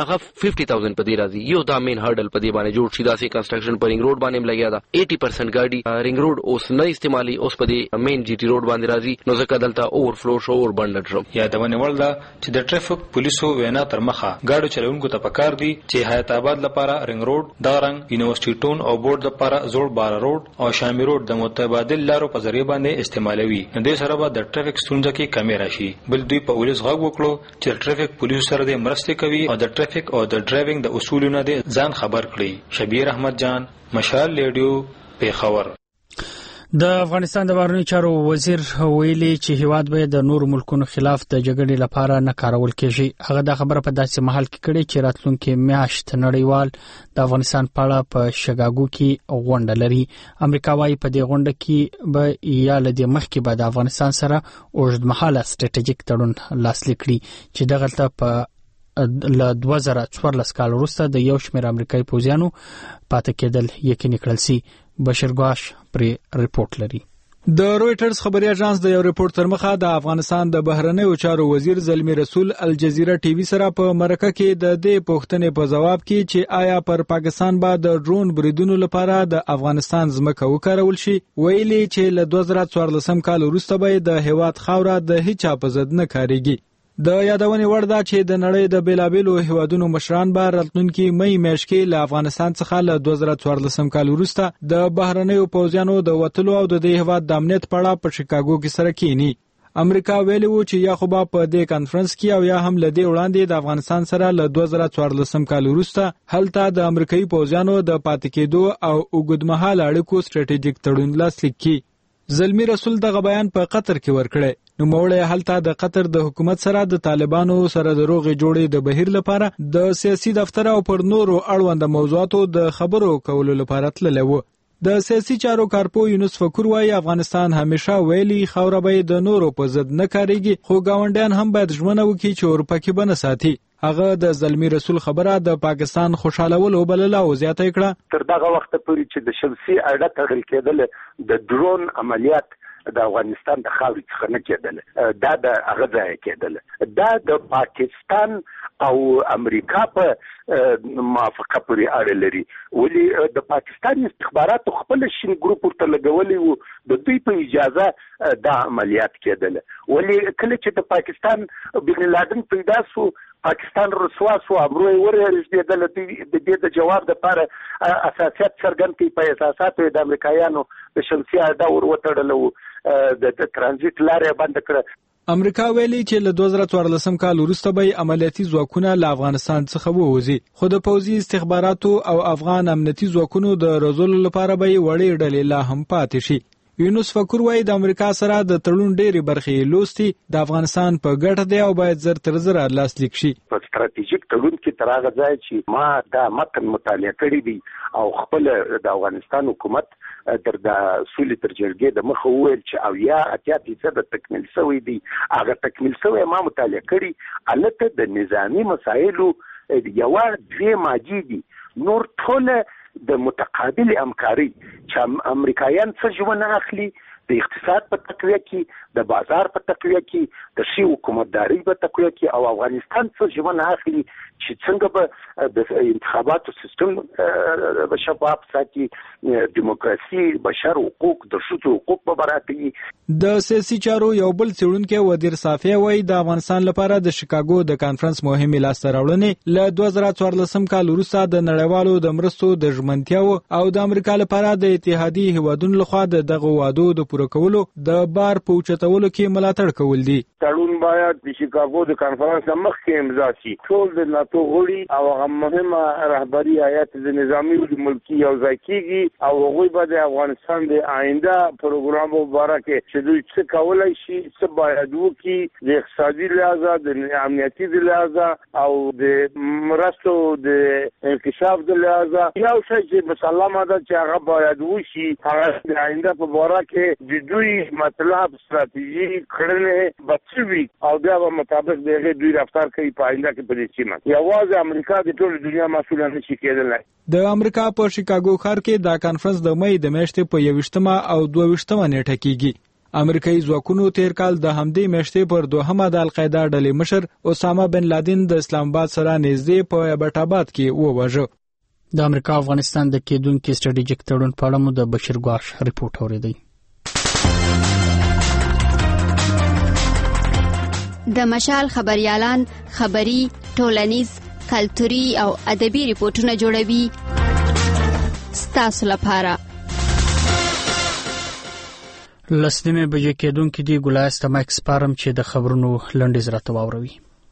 هغه پنځه هزار په دې راځي. یو دا مین هرډل په دې باندې جوړ شي، دا سي کنسټرکشن پر رنګ روډ باندې لګیا دا اسی پرسنټ ګاډي رنګ روډ اوس نه استعمالي، اوس په دې مین جی ټي روډ باندې راځي، نو ځکه دلته اوور فلو شو اور باندې شو. یا د ونیول دا چې د ټریفیک پولیسو وینا تر مخه ګاډو چلونکو ته پکار دي چې حیات آباد لپاره رنګ روډ، دا رنګ یونیورسيټي ټون او بورډ لپاره زوړ بار روډ او شامي روډ د متبادل لارو په ذریعہ باندې استعمالوي. د دې سره به د ټریفیک ستونزې کې کمی راشي. بل دوی په پولیس غږ وکړو چې ټریفیک پولیسو سره د مرستې کوي او د ټریفیک او د ډرایوینګ د اصولونو د ځان خبر کړي. شبیر احمد جان، مشال ریډیو، پیښور. د افغانستان د بهرنیو چارو وزیر ویلي چې هیواد به د نور ملکونو خلاف د جګړې لپاره نه کارول کېږي. هغه دا خبره په داسې محل کې کړې چې راتلونکي میاشت نړیوال د افغانستان په اړه په شګاګو کې غونډه لري. امریکا وايي په دې غونډه کې به یا لدې مخکې به د افغانستان سره اوږدمهاله سټریټیجیک تړون لاسلیک کړي چې دغلته په له دوه زره څوارلس کال وروسته د یو شمېر امریکایي پوځیانو پاتې کېدل یقیني کړل سي. بشیر ګواش پر ریپورت لري. د رويټرز خبري اژانس د یو ریپورت تر مخه د افغانستان د بهرنیو چارو وزیر زلمی رسول الجزیره ټي وي سره په مرکه کې د دې پوښتنې په جواب کې چې آیا پر پاکستان به د ډرون بریدونو لپاره د افغانستان ځمکه وکارول شي، ویلي چې له دوه زره څوارلس کال وروسته به د هیواد خاوره د هیڅ په ضد نه کاریږي. د یادونې وړ ده چې د نړۍ د بیلابیلو هیوادونو مشران به راتلونکي مې میاشت کې له افغانستان څخه له دوه زره څوارلس کال وروسته د بهرنیو پوځیانو د وټلو او د دې هیواد د امنیت په اړه په شیکاګو کې سره کېنی. امریکا ویلي و چې یا خو به په دې کانفرنس کې او یا هم له دې وړاندې د افغانستان سره له دوه زره څوارلس کال وروسته هلته د امریکایي پوځیانو د پاتې کېدو او اوږدمهاله اړیکو سټریټیجیک تړون لاسلیک کړي. زلمی رسول دغه بیان په قطر کې ورکړی. نو موړی هلته د قطر د حکومت سره د طالبانو سره د روغې جوړې د بهیر لپاره د سیاسي دفتر او پر نورو اړوند موضوعاتو د خبرو کولو لپاره تللی و. د سیاسي چارو کارپو یونس فکر وايي افغانستان همیشه ویلي خاوره به د نورو په ضد نه کاریږي، خو ګاونډیان هم باید ژمنه وکړي چې اروپا کې به نه ساتي. هغه د زلمی رسول خبره د پاکستان خوشالولو بلله او زیاته کړه. تر دغه وخت پورې چې د شمسي اډه تړل کېدل د ډرون عملیات د افغانستان د خاورې څخه نه کېدل، دا د هغه ځای کېدل. دا د پاکستان او امریکا په موافقه پورې اړه لري. ولی د پاکستان استخباراتو خپل شین ګروپ ورته لګولي وو، د دوی په اجازه دا عملیات کېدل. ولی کله چې د پاکستان بن لادن پیدا شو، پاکستان رسوا شو، امر یې ورېږدېدل. د دې د جواب لپاره اساسیات څرګند کړي په اساساتو د امریکایانو د شمسي اډه ور وتړلو، د ترانزیت لارې بند کړه. امریکا ویلي چې له دوه زره څوارلس کال وروسته به عملیاتي ځواکونه له افغانستان څخه ووځي، خو د پوځي استخباراتو او افغان امنیتي ځواکونو د روزلو لپاره به وړې ډلې لا هم پاتې شي. یونس فکر وايي د امریکا سره د تړون ډېری برخې لوستي د افغانستان په ګټه دی او باید زر تر زر لاسلیک شي. په ستراتیژیک تړون کې تر هغه ځای چې ما دا متن مطالعه کړی دی او خپل د افغانستان حکومت تر د سولې تر جرګې د مخه وویل چې او یا اتیا فیصد تکمیل شوی دی، هغه تکمیل شوی ما مطالعه کړی. البته د نظامی مسایلو یوه دوې ماجی دي، نور ټوله د متقابل همکاري چې امریکایان څه ژمنه اخلي د اقتصاد په تقویه کې، د بازار په تقویه کې، د ښې حکومتداري په تقویه کې، او افغانستان څه ژمنه اخلي چې څنګه به د انتخاباتو سیستم به شفاف ساتي، دیموکراسي، بشر حقوق، د ښځو حقوق به برابري. د سیاسي چارو یو بل څېړونکی ودیر صافی وايي د افغانستان لپاره د شیکاګو د کانفرنس مهمې لاسته راوړنې له دوه زره څوارلس کال وروسته د نړیوالو د مرستو د ژمنتیاو او د امریکا لپاره د اتحادیې هیوادونو لخوا د دغه وعدو د پوره کولو د بار په اوچتولو کې ملاتړ کول دي. تړون باید د شیکاګو د کانفرنس مخکې امضا شي. ټول د ناتو غړي او هغه مهمه رهبري هیئت د نظامی او ملکی یو ځای کیږي او هغوی به د افغانستان د آینده پروګرام مبارک چې دوی څه کولای شي، څه باید وکړي د اقتصادي لحاظه، د امنیتي لحاظه او د مرستو د انکشاف د لحاظه. یو شی چې مسلمه ده چې هغه باید وشي، هغه د آینده په باره کې د دوی مطلب ستراتیژي کړنې به څه وي او بیا به مطابق د هغې دوی رفتار کوي په آینده کې په دې سیمه. یوازې امریکا د ټولې دنیا مسؤله نه شي کېدلی. د امریکا په شیکاګو ښار کې دا کانفرنس د مې د میاشتې په یوویشتمه او دوه ویشتمه نیټه کېږي. امریکایي ځواکونو تیر کال د همدې میاشتې پر دوهمه د القاعده ډلې مشر اسامه بن لادن د اسلام آباد سره نږدې په ابټاباد کې ووژه. د امریکا افغانستان د کېدونکو ستراتیژیک تړون په اړه مو د بشیر ګواش ریپورت اوریدي. د مشال خبريالان خبري ټولنیز کلتوري او ادبي ریپورتونه جوړوي ستاسو لپاره. لسنیمه بجې کېدونکې دی ګلایست ماکس پارم چې د خبرونو لنډیز راته واوروي.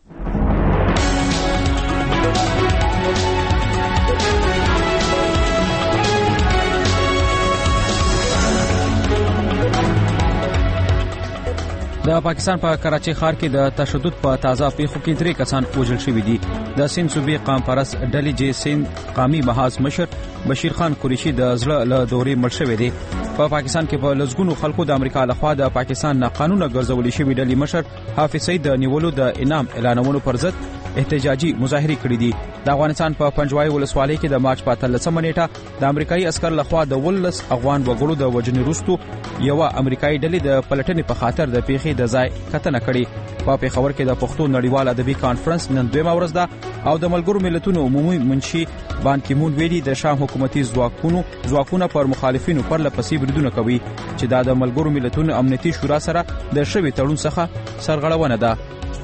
د پاکستان په کراچۍ ښار کې د تشدد په تازه پیښو کې درې کسان وژل شوي دي. د سند صوبې قام پرست ډلې جې سند قامي محاذ مشر بشیر خان قریشي د زړه له دورې مړ شوی دی. په پاکستان کې په لږګونو خلکو د امریکا لخوا د پاکستان نه قانون ګرځولې شوی ډلې مشر حافظ سعید د نیولو د انعام اعلانولو پر ضد احتجاجي مظاهره کړې دي. د افغانستان په پنجوای ولسوالۍ کې د مارچ په اتلسمه نیټه د امریکایي عسكر لخوا د ولس افغان وګړو د وژنې وروسته یو امریکایي ډلې د پلټنې په خاطر د پیښې د ځای کتنه کړې. په پیښور کې د پښتو نړیوال ادبي کانفرنس نن دویمه ورځ ده او د ملګرو ملتونو عمومي منشي بان کی مون ویلي د شام حکومتي ځواکونو ځواکونه پر مخالفینو پر لپسې بریدونه کوي چې دا د ملګرو ملتونو امنیتي شورا سره د شوي تړون څخه سرغړونه ده.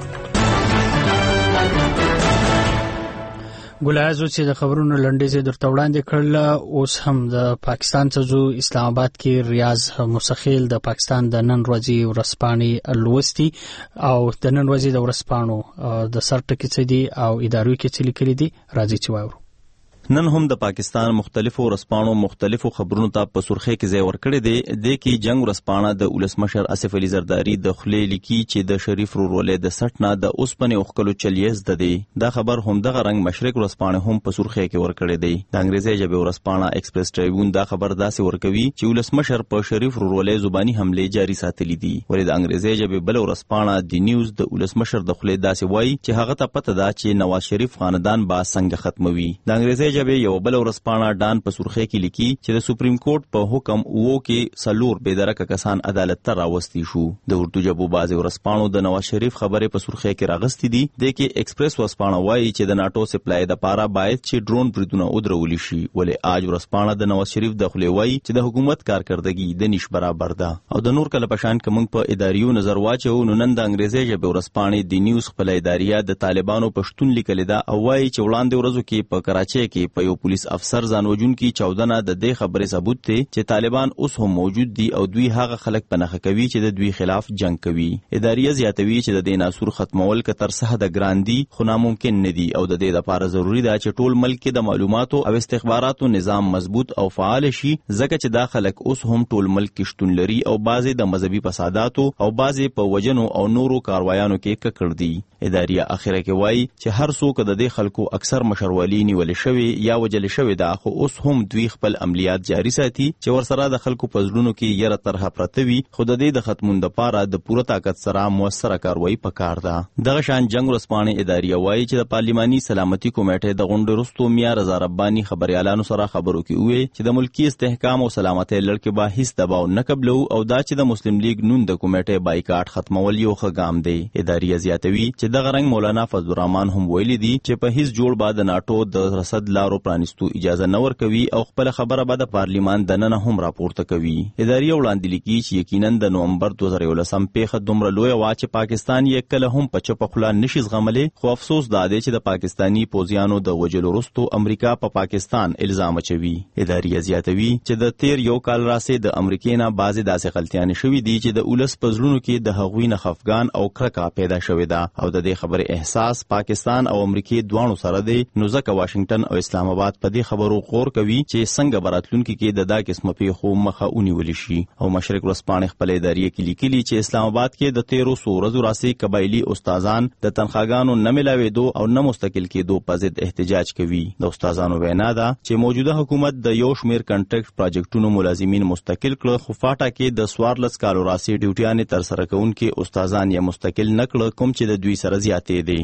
ګلایزو چې د خبرونو لنډیز درته وړاندې کړل. اوس هم د پاکستان څخه اسلام آباد کې ریاض مسخیل د پاکستان د نن ورځې ورځپاڼې لوستي او د نن ورځې د ورځپاڼو د سر ټکي څه دي او ادارو کې څه لیکلي دي راځي چې واورو. نن هم د پاکستان مختلفو ورځپاڼو مختلفو خبرونو ته په سرخی کې ځای ورکړی دی. د کې جنگ ورځپاڼه د ولسمشر اسف علي زرداری د خلې لیکي چې د شریف رورولې د سټ نه د اوسپنې اوخکلو چلیز د دی. دا خبر هم دغه رنگ مشرق ورځپاڼه هم په سرخی کې ورکړی دی. د انګریزي ژبې ورځپاڼه ایکسپریس ټریبیون دا خبر داسې ورکوي چې ولسمشر په شریف رورولې زبانی حمله جاری ساتلې دي. ولې د انګریزي ژبې بل ورځپاڼه دی نیوز د ولسمشر د خلې داسې وایي چې هغه ته پته ده چې نواز شریف خاندان با څنګه ختموي. د انګریزي ژبې یو بل ورځپاڼه ډان په سرخی کې لیکي چې د سپریم کورټ په حکم وو کې سلور بېدرکه کسان عدالت ته راوستي شو. د اردو ژبو بعضې ورځپاڼو د نواز شریف خبرې په سرخی کې راغستې دي. د کې ایکسپریس ورځپاڼه وایي چې د ناټو سپلای دپاره باید چې ډرون بریدونه ودرولي شي. ولې آج ورځپاڼه د نواز شریف د خولې وایي چې د حکومت کارکردګي د نش برابر ده. او د نور کله په شان که موږ په اداریو نظر واچو نو نن د انګریزي ژبې ورځپاڼې د نیوز خپله اداریه د طالبانو په شتون لیکلې ده او وایي چې وړاندې ورځو کې په کراچۍ کې په یو پولیس افسر ځان وژونکي چودنه د دې خبرې ثبوت دی چې طالبان اوس هم موجود دي او دوی هغه خلک په نښه کوي چې د دوی خلاف جنگ کوي. اداریه زیاتوي چې د دې ناسور ختمول که تر څه د ګران دي خو ناممکن نه دي او د دې لپاره ضروری ده چې ټول ملک کې د معلوماتو او استخباراتو نظام مضبوط او فعال شي ځکه چې دا خلک اوس هم ټول ملک کې شتون لري او بعضې د مذهبي فساداتو او بعضې په وجنو او نورو کاروایانو کې ککړ دي. اداریه اخره کې وایي چې هر څوک د دې خلکو اکثر مشروالي نیولې شوی یا وجل شوی ده خو اوس هم دوی خپل عملیات جاری ساتي چې ورسره د خلکو په زړونو کې یره طرحه پرته وي خو د دې د ختمون دپاره د پوره طاقت سره موثره کاروایی پکار ده. دغه شان جنگ ورځپاڼې اداریه وایي چې د پارلیماني سلامتي کمیټې د غونډې وروسته میا رضا رباني خبریالانو سره خبرو کې وویل چې د ملکي استحکام او سلامتۍ لړ کې به هیڅ دباو نه قبلو او دا چې د مسلم لیگ نون د کمیټې بایکاټ ختمول یو ښه ګام دی. اداریه زیاتوي چې دغه رنګ مولانا فضل الرحمن هم ویلي دي چې په هیڅ جوړ به د ناټو د رسد لارو پرانیستو اجازه نه ورکوي او خپل خبره به د پارلیمان دننه هم راپورته کوي. اداریه وړاندې لیکي چې یقینا د نومبر دوه زره یولسم پیښه دومره لویه وه چې پاکستان یې کله هم په چپه خوله نشي زغملی خو افسوس دا دی چې د پاکستاني پوځیانو د وژلو وروسته امریکا په پا پاکستان الزام اچوي. اداریه زیاتوي چې د تیر یو کال راسې د امریکې نه بعضې داسې غلطیانې شوي دي چې د ولس په زړونو کې د هغوی نه خفګان او کرکه پیدا شوې ده او د دې خبرې احساس پاکستان او امریکې دواړو سره دی. نو ځکه واشنګټن او اسلام آباد په دې خبرو غور کوي چې څنګه براتلونکي کې د دا قسمه پیښو مخه ونیول شي. او مشرق ورځپاڼې خپل اداریه کې لیکلي چې اسلام آباد کې د تیرو څو ورځو راهیسې قبایلي استادان د تنخواګانو نه ملاوېدو او نه مستقل کېدو په ضد احتجاج کوي. د استادانو وینا ده چې موجوده حکومت د یو شمېر کنټریکټ پراجیکټونو ملازمین مستقل کړه خو فاټا کې د څوارلس کالو راهیسې ډیوټیانې ترسره کوونکي استادان یې مستقل نه کړه کوم چې د دوی سره زیاتې دي.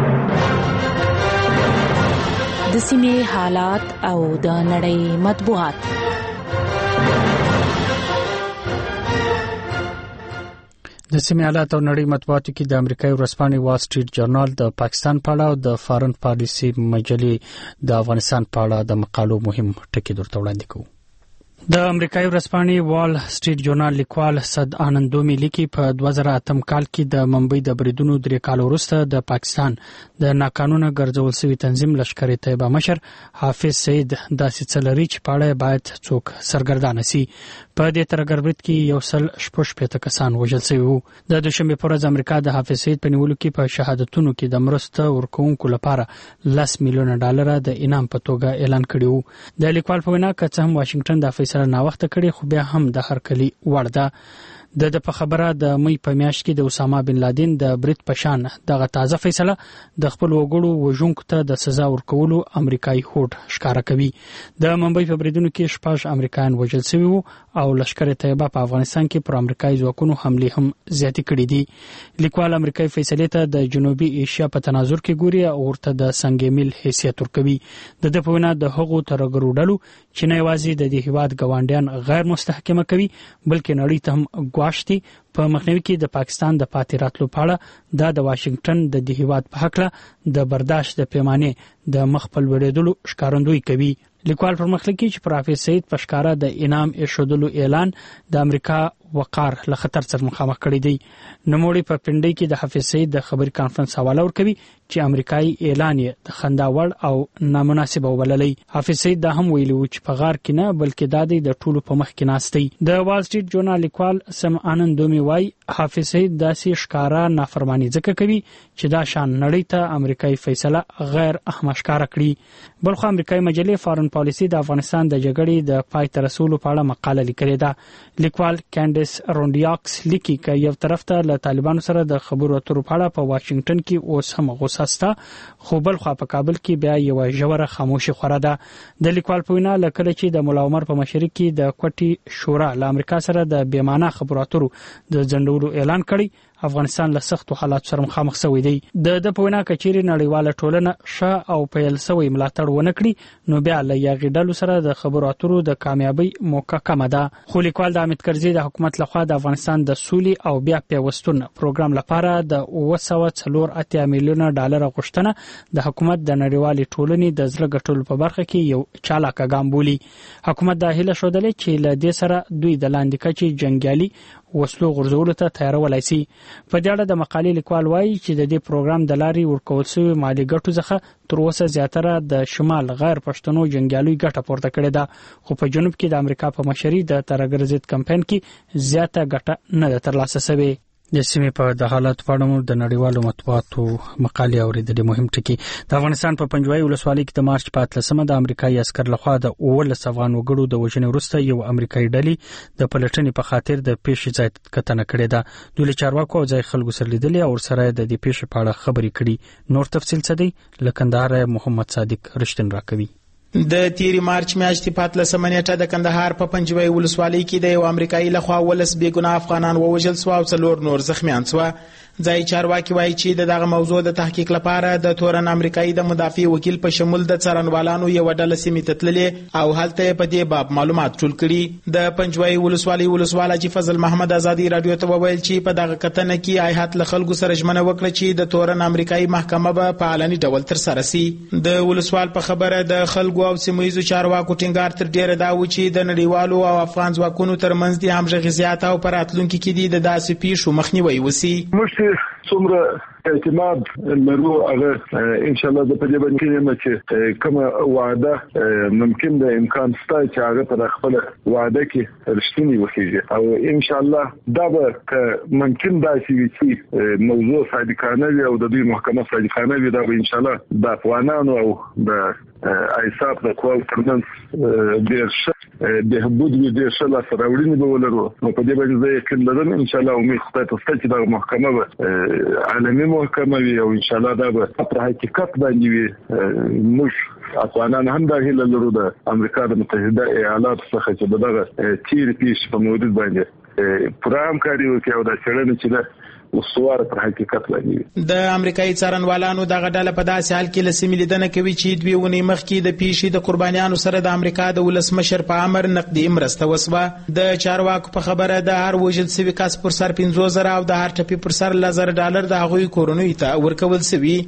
د سیمې حالات او د نړۍ مطبوعات. د سیمې حالات او نړۍ مطبوعاتو کې د امریکایي ورځپاڼې وال سټریټ جورنال د پاکستان په اړه او د فارن پالیسي مجلې د افغانستان په اړه د مقالو مهم ټکي درته وړاندې کوو. د امریکایي ورځپاڼې وال سټریټ جورنال لیکوال صد آنندومي لیکي په دوه زره اتم کال کې د ممبئی د بریدونو درې کال وروسته د پاکستان د ناقانونه ګرځول شوی تنظیم لشکر طیبه مشر حافظ سعید داسې څه لري چې په اړه باید څوک سرګردانه سي. په دې ترګربرید کې یو سل شپږ شپېته کسان وژل شوي وو. د دوشنبې په ورځ امریکا د حافظ سعید په نیولو کې په شهادتونو کې د مرسته ورکوونکو لپاره لس میلیونه ډالر د انعام په توګه اعلان کړی وو. د لیکوال په وینا که څه هم واشنگټن د فیصله ناوخته کړي خو بیا هم د هرکلي وړ ده. د د په خبره د مې په میاشت کې د اسامه بن لادن د برید په شان دغه تازه فیصله د خپل وګړو وژونکو ته د سزا ورکولو امریکایي هوډ ښکارا کوي. د ممبئی په بریدونو کې شپږ امریکایان وژل شوي وو او لشکر طیبه په افغانستان کې پر امریکایي ځواکونو حملې هم زیاتې کړې دي. لیکوال امریکایي فیصلې ته د جنوبي ایشیا په تناظر کې ګوري او ورته د سنگ میل حیثیت ورکوي. د د په وینا د هغو ترګرو ډلو چې نه یوازې د دې هیواد ګاونډیان غیر مستحکمه کوي بلکې نړۍ ته هم ګواښ دي. په مخنیوي کې د پاکستان د پاتې راتلو په اړه دا د واشنگټن د دې هیواد په حق له د برداشت د پیمانې د مخ په لوړېدلو ښکارندویي کوي. لیکوال پر مخ لیکي چې پر حافظ سعید په ښکارا د انعام ایښودلو اعلان د امریکا وقار له خطر سره مخامخ کړی دی. نوموړي په پنډۍ کې د حافظ سعید د خبري کانفرنس حواله ورکوي چې امریکایي اعلان یې د خندا وړ او نامناسب وبللی. حافظ سعید دا هم ویلي و چې په غار کې نه بلکې دا د ټولو په مخ کې ناست دی. د وال سټریټ جورنال لیکوال سم آنندومي وايي حافظ سعید داسې ښکارا نافرمانی ځکه کوي چې دا شان نړۍ ته امریکایي فیصله غیر احمقانه کړي. بلخو امریکایي مجلې فارن پالیسي د افغانستان د جګړې د پای ته رسولو په اړه مقاله لیکلې ده. لیکوال کینډیس رونډیاکس لیکي چې یو طرف ته له طالبانو سره د خبرو اترو په اړه په واشنگټن کې اوس هم غوسه سته خو بل خو په کابل کې بیا یو ژوره خاموشي خوره ده. د لیکوال په وینا لکه چې د مولا عمر په مشرۍ کې د کوټي شورا له امریکا سره د بیمانه خبرو اترو د ځندولو اعلان کړی افغانستان له سختو حالات سره مخامخ شوی دی. د د په وینا کچيري نړیواله ټولنه ښه او پیل سوی ملاتړ ونه کړي نو بیا له یاغي ډلو سره د خبرو اترو د کامیابی موقع کمه ده. خو لیکوال د حامد کرزي د حکومت لخوا د افغانستان د سولې او بیا پیوستون پروګرام لپاره د اوه سوه څلور اتیا میلیونه ډالر غوښتنه د حکومت د نړیوالې ټولنې د زړه ګټلو په برخه کې یو چالاکه ګام بولي. حکومت د هیله شودلې چې له دې سره دوی د لاندې کچې جنگیالي وسلو غرزولو ته تیارولای شي. په دې اړه د مقالې لیکوال وایي چې د دې پروګرام د لارې ورکول شوی مالی ګټو څخه تر اوسه زیاتره د شمال غیر پښتنو جنگیالي ګټه پورته کړې ده خو په جنوب کې د امریکا په مشرۍ د ترګر ضد کمپاین کې زیاته ګټه نه ده ترلاسه شوې. د سیمې په د حالات په اړه د نړیوالو مطبوعاتو مقالې اوریدلې. مهم ټکی د افغانستان په پنجوای ولسوالۍ کې د مارچ په اتلسمه د امریکایي عسكر لخوا د اوولس افغان وګړو د وژنې وروسته یو امریکایي ډلې د پلټنې په خاطر د پیښې ځای کتنه کړې ده. دوی له چارواکو او ځای خلکو سره لیدلې او سره د دې پیښې په اړه خبرې کړي. نور تفصیل څه دی له کندهار محمد صادق رښتین راکوي. د تیری مارچ میاشتې په اتلسمه نیټه د کندهار په پنجوای ولسوالۍ کې د یو امریکایي لخوا ولس بېګناه افغانان ووژل شو او څلور نور زخمیان شو. ځای چارواکي وایي چې دغه موضوع د تحقیق لپاره د تورن امریکایي د مدافع وکیل په شمول د څارنوالانو یو ډله سیمې ته تللې او هلته په دې باب معلومات ټول کړي. د پنجوای ولسوالۍ ولسواله چې فضل محمد ازادي رادیو ته وویل چې په دغه کتنه کې آیات له خلکو سره ژمنه وکړه چې د تورن امریکایي محکمه به په علني ډول تر سره شي. د ولسوال په خبره د خلکو او سیمه‌ییزو چارواکو ټینګار تر ډیره دا و چې د نړیوالو او افغان ځواکونو ترمنځ د همغږي زیاته او په راتلونکي کې د داسې پیښو مخنیوي وشي. څومره اعتماد لرو هغه ان شاء الله د پدې باندې یم چې کومه وعده ممکن د امکان شته چې هغه پر خپل وعده کې رښتینی وکړي او ان شاء الله دا به ممکن داسې وي چې موضوع صادقانه وي او د دوی محکمه صادقانه وي. دا به ان شاء الله د افغانانو او د ایساپ د قواو ترمنځ ډېر ښه بهبود وي ډېر ښه لاسته راوړنې به ولرو. نو په دې باندې زه یقین لرم ان شاء الله امید خدای ته شته چې دغه محکمه به عالمي محکمه وي او ان شاء الله دا به پر حقیقت باندې وي. موږ افغانان هم دا هیله لرو د امریکا د متحده ایالاتو څخه چې دغه تیر پیښ په مورد باندې پوره همکاري وکړي او دا څېړنه چې استوار پر حقیقت لګي. د امریکایي څارنوالانو دغه ډله په داسې حال کې لسمې لیدنه کوي چې دوی ونی مخکې د پیښې د قربانیانو سره د امریکا د ولسمشر په امر نقدي مرسته وسوه. د چارواکو په خبره د هر وژل شوي کس پر سر پنځه زره او د هر ټپي پر سر لس زره ډالر د هغوی کورنیو ته ورکول شوي.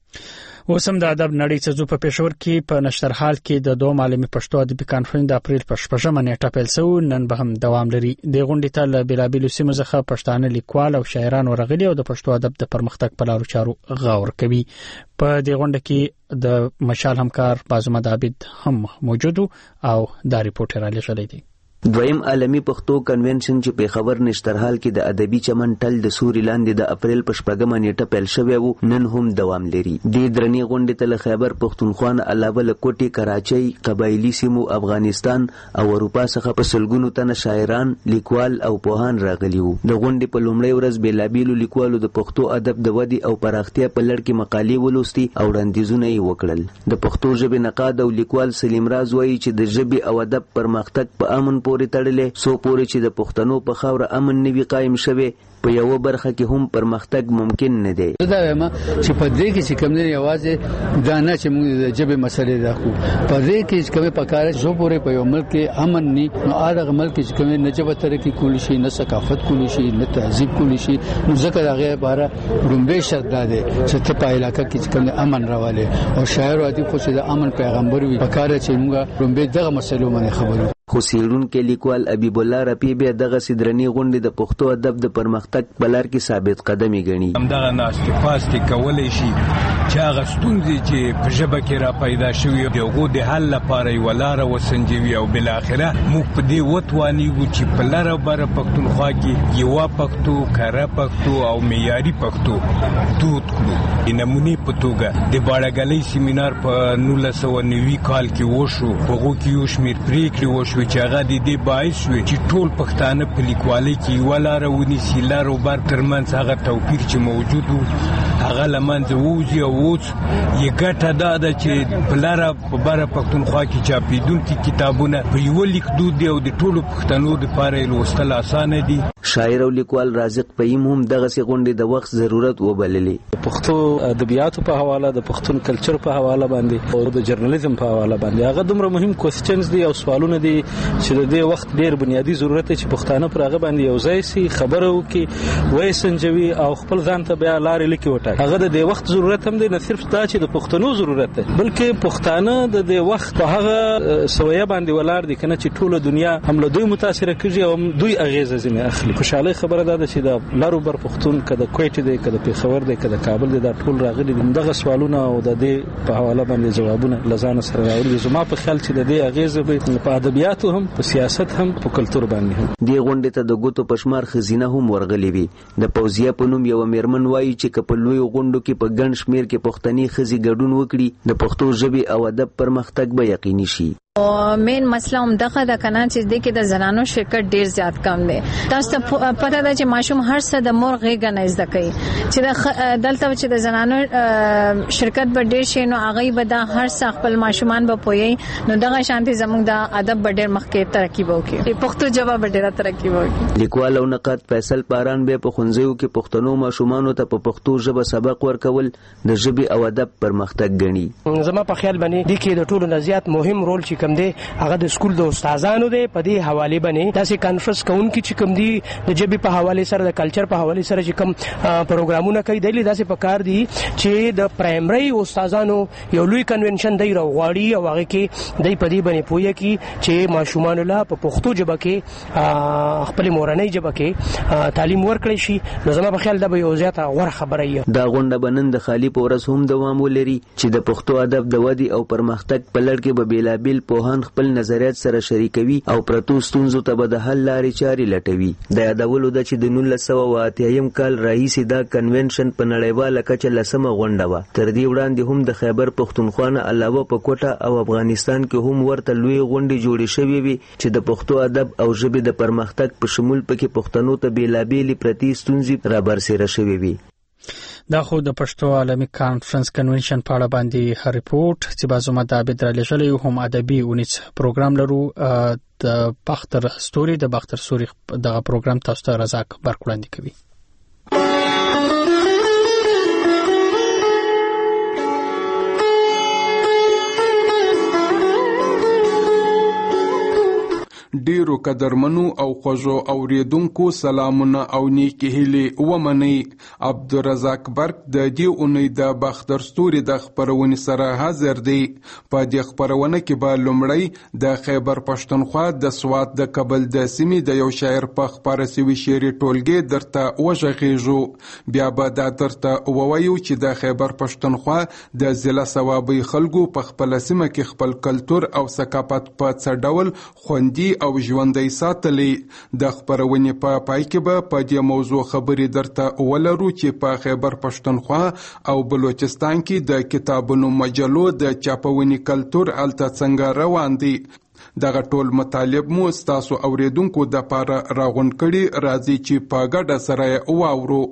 اوسم د ادب نړۍ څخه په پېښور کې په نشرحال کې د دوه عالمي پښتو ادبي کانفرنس د اپریل په شپږمه نیټه پیل شو. نن به هم دوام لري. د غونډې ته له بېلابېلو سیمو څخه پښتانه لیکوال او شاعران ورغلي او د پښتو ادب د پرمختګ په لارو چارو غور کوي. په دې غونډه کې د مشال همکار بازمد عابد هم موجود او دا ریپورټ را لېږلی دی. دویم عالمی پښتو کنونشن چې په خبر نشترحال کې د ادبي چمن ټل د سوري لاندې د اپریل په شپږمه نیټه پیل شوی وو نن هم دوام لري. د درنې غونډې ته له خیبر پښتونخوا نه علاوه له کوټي، کراچۍ، قبایلی سیمو، افغانستان او اروپا څخه په سلګونو تنه شاعران، لیکوال او پوهان راغلي وو. د غونډې په لومړۍ ورځ بیلابېلو لیکوالو د پښتو ادب د ودې او پراختیا په لړ کې مقالې ولوستي او وړاندیزونه یې وکړل. د پښتو ژبې نقاد او لیکوال سلیم راز وایي چې د ژبې او ادب پرمختګ په امن پورې تړلې سو پورې چې د پښتنو په خاوره امن نوي قائم شوی په یو برخه کې هم پرمختګ ممکن نه دی. دا وایم چې په دې کې چې کوم نه یوازې دا نه چې موږ د ژبې مسلې دا خو په دې کې چې کومه پکاره سو پورې په یو ملک کې امن ني نو هغه ملک چې کومه نه ژبه ترقی کولی شي، نه ثقافت کولی شي، نه تهذیب کولی شي. نو ځکه هغه باره رومبه شرط ده چې ته په علاقه کې کوم امن راواله او شاعر او ادیب خو چې د امن پیغمبر وي پکاره چې موږ رومبه دغه مسلو باندې خبرو. خو سیړونکو لیکوال حبیب الله رفیع به دغه سدرنی غونډې د پښتو ادب د پرمختګ په لار کې ثابت قدمي ګڼي. همدغه ناستې پاستې کولای شي چې هغه ستونزې چې په ژبه کې را پیدا شوي د هغو د حل لپاره یوه لاره وسنجوي او بالاخره موږ په دې وتوانیږو چې په لاره بره پښتونخوا کې یوه پښتو، کره پښتو او معیاري پښتو دود کړو. د نمونې په توګه د باړهګلۍ سیمینار په نولس سوه نوي کال کې وشو. په هغو کې یو شمېر پرېکړې وشوې چې هغه د دې باعث شوې چې ټول پښتانه په لیکوالۍ کې یوه لاره ونیسي. لر او بر ترمنځ هغه توپیر چې موجود و هغه له منځه ووځي او اوس یې ګټه دا ده چې په لره په بره پښتونخوا کې چاپېدونکي کتابونه په یوه لیکدود دي او د ټولو پښتنو دپاره یې لوستل اسانه دي. شاعر او لیکوال رازق فهیم هم دغسې غونډې د وخت ضرورت وبللې. پښتو ادبیاتو په حواله، د پښتون کلچر په حواله باندې او د جرنالیزم په حواله باندې هغه دومره مهم کوېسچنز دي او سوالونه دي چې د دې وخت ډېر بنیادی ضرورت دی چې پښتانه پر هغه باندې یو ځای سي، خبره وکړي، وایي سنجوي او خپل ځان ته بیا لارې لیکي وټاکي. هغه د دې وخت ضرورت هم دی، نه صرف دا چې د پښتنو ضرورت دی بلکې پښتانه د دې وخت په هغه سویه باندې ولاړ دي کنه چې ټوله دنیا هم له دوی متاثره کیږي او دوی اغیزه ځینې اخلي. خوشاله خبره ده چې د لارو بر پښتون کده کوټ دی، کده پیښور دی، کده کابل دی، دا ټول راغلي دغه سوالونه او د دې په حواله باندې جوابونه لزان سره راوړي. زما په خیال چې د دې اغیزه په ادبیاتو هم په سیاست هم په کلتور باندې هم. دې غونډې ته د ګوتو پشمار خزینه هم ورغلي وي. د پوزیه په نوم یو میرمن وایي چې په لوی غونډو کې په ګڼ شمیر کې پښتني ښځې ګډون وکړي د پښتو ژبې او ادب پرمختګ به یقیني شي. او مین مسله هم دغه د کنه چې د کې د زنانو شرکت ډیر زیات کم دی. تاسو ته پته ده چې ماشوم هر څه د مور غېږه نه زده کوي چې دلته چې د زنانو شرکت به ډیر شي نو هغه به د هر څه خپل ماشومان به پوي نو دغه شانتي زموږ د ادب به ډیر مخکې ترقی وکړي، پښتو ژبه به ډیره ترقی وکړي. لیکوال او نقاد فیصل پاران به په خونځیو کې پښتنو ماشومانو ته په پښتو ژبه سبق ورکول د ژبې او ادب پرمختګ ګڼي. زما په خیال باندې د کې د ټولو نه زیات مهم رول چې کم دی هغه د سکول د استادانو دی. په دې حواله باندې داسې کانفرنس کوونکي چې کم دي د ژبې په حواله سره د کلچر په حواله سره چې کم پروګرامونه کوي دی داسې په کار دي چې د پرایمري استادانو یو لوی کنونشن دی راغواړي او هغه کې دی په دې باندې پوهه کی چې ماشومان له په پښتو ژبه کې خپل مورنۍ ژبه کې تعلیم ورکړي شي. نو زما په خیال دا به یو زیاته غوړه خبره وي. دا غونډه بنن د خالی پورس هم دوام ولري چې د پښتو ادب د ودی او پرمختګ په لړ کې به بیلابل پوهان خپل نظریات سره شریکوي او پرتو ستونزو ته به د حل لارې چارې لټوي. د یادولو ده چې د نولس سوه اوه اتیایم کال راهیسې دا کنونشن په نړیواله کچه لسمه غونډه وه. تر دې وړاندې هم د خیبر پښتونخوا نه علاوه په کوټه او افغانستان کې هم ورته لوی غونډې جوړې شوې وي چې د پښتو ادب او ژبې د پرمختګ په شمول پکې پښتنو ته بیلابېلې پرتې ستونزې رابرسېره شوې وي. دا خو د پښتو عالمي کانفرنس کنونشن په اړه باندې هر ریپورت چې بازومه د عابد را لېږلی هم ادبي اونیز پروګرام لرو. د باختر ستوري د باختر ستوري دغه پروګرام تاسو ته رضا برک وړاندې کوي. قدرمنو او خوږو اوریدونکو سلامونه او نیکی هیلې ومنئ. عبدالرزاق برق د دې اونۍ د باختر ستوري د خپرونې سره حاضر دی. په دې خپرونه کې به لومړی د خیبر پښتونخوا د سوات د کابل د سیمې د یو شاعر په خپاره سوي شعري ټولګې درته وغږیږو. بیا به دا درته ووایو چې د خیبر پښتونخوا د ضلع صوابۍ خلکو په خپله سیمه کې خپل کلتور او ثقافت په څه ډول خوندي او ژوندی ساتلی. د خپرونې په پا پای کې به په دې موضوع خبرې درته ولرو چې په خیبر پښتونخوا او بلوچستان کې د کتابونو مجلو د چاپونې کلتور هلته څنګه روان دی. دغه ټول مطالب مو ستاسو اوریدونکو د پاره راغونډ کړي. راځي چې په ګډه سره یې واورو.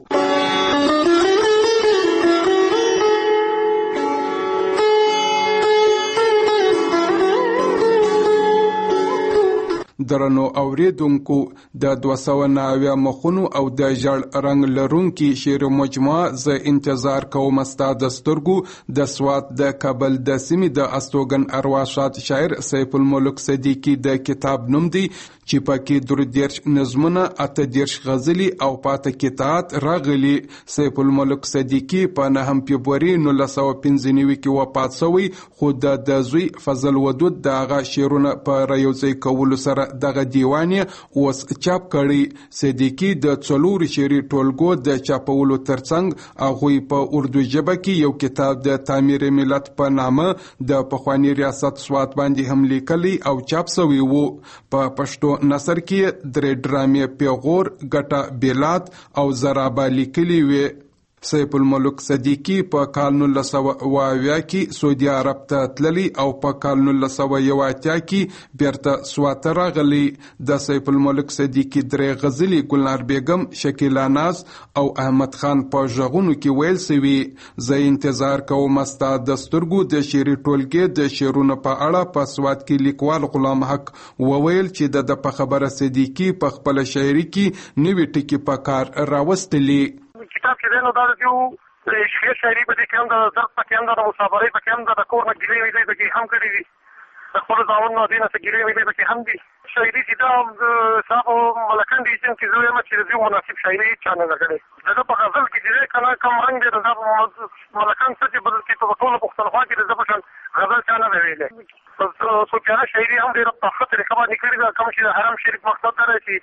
درنو اوریدونکو د دوه سوه نوي مخونو او د ژړ رنګ لرونکي شعر مجموعه زه انتظار کوم ستا د سترګو د سوات د کابل د سیمې د استوګن ارواښاد شاعر سیف الملک صدیقي د کتاب نوم دی چې پکې درې دېرش نظمونه، اته دېرش غزلي او پاته قطعات راغلي. سیف الملک صدیقي په نهم فبروري نولس سوه پنځه نوي کې وفات شوی، خو د زوی فضل ودود د هغه شعرونه په رايوځای کولو سره دغه دیوان اوس چاپ کړي. صدیقي د څلورو شعري ټولګو د چاپولو ترڅنګ هغوی په اردو ژبه کې یو کتاب د تعمیر ملت په نامه د پخواني ریاست سوات باندې هم لیکلی او چاپ شوی وو. په پښتو نثر کې درې ډرامې پیغور، ګټه بیلات او زرابه لیکلي وي. سیف الملک صدیقي په کال نولس سوه اوه اویا کې سعودي عرب ته تللی او په کال نولس سوه یو اتیا کې بیرته سوات راغلی. د سیف الملک صدیقي درې غزلي ګلنار بیگم، شکیلا ناز او احمد خان په غږونو کې ویل سوي. زه انتظار کوم ستا د سترګو د شعري ټولګې د شعرونو په اړه. په سوات کې لیکوال غلام حق وویل چې د په خبره صدیقي په خپل شاعري کې نوي ټکي په کار راوستلي. کتاب چې دی نو دا د یو شعر شاعري په دې کې هم د درد په کې هم د مسافرۍ په کې هم د کور نه ګیلې ویلې په کې هم کړي دي. د خپلو زامنو نه دې نه څه ګیلې ویلې په کې هم دي. شاعري چې دا د صاحب ملکن دي چې زه یم چې د مناسب شاعري چا نه کړې. دغه په غزل کې چې دی که نه کم رنګ دی د ملکن څه چې بل کې په ټوله پښتونخوا کې د ده په شان غزل چا نه دی ویلی. صوفیانه شاعري هم ډېره په ښه طریقه باندې کړې ده. کوم چې د حرم شریف مقصد دا دی چې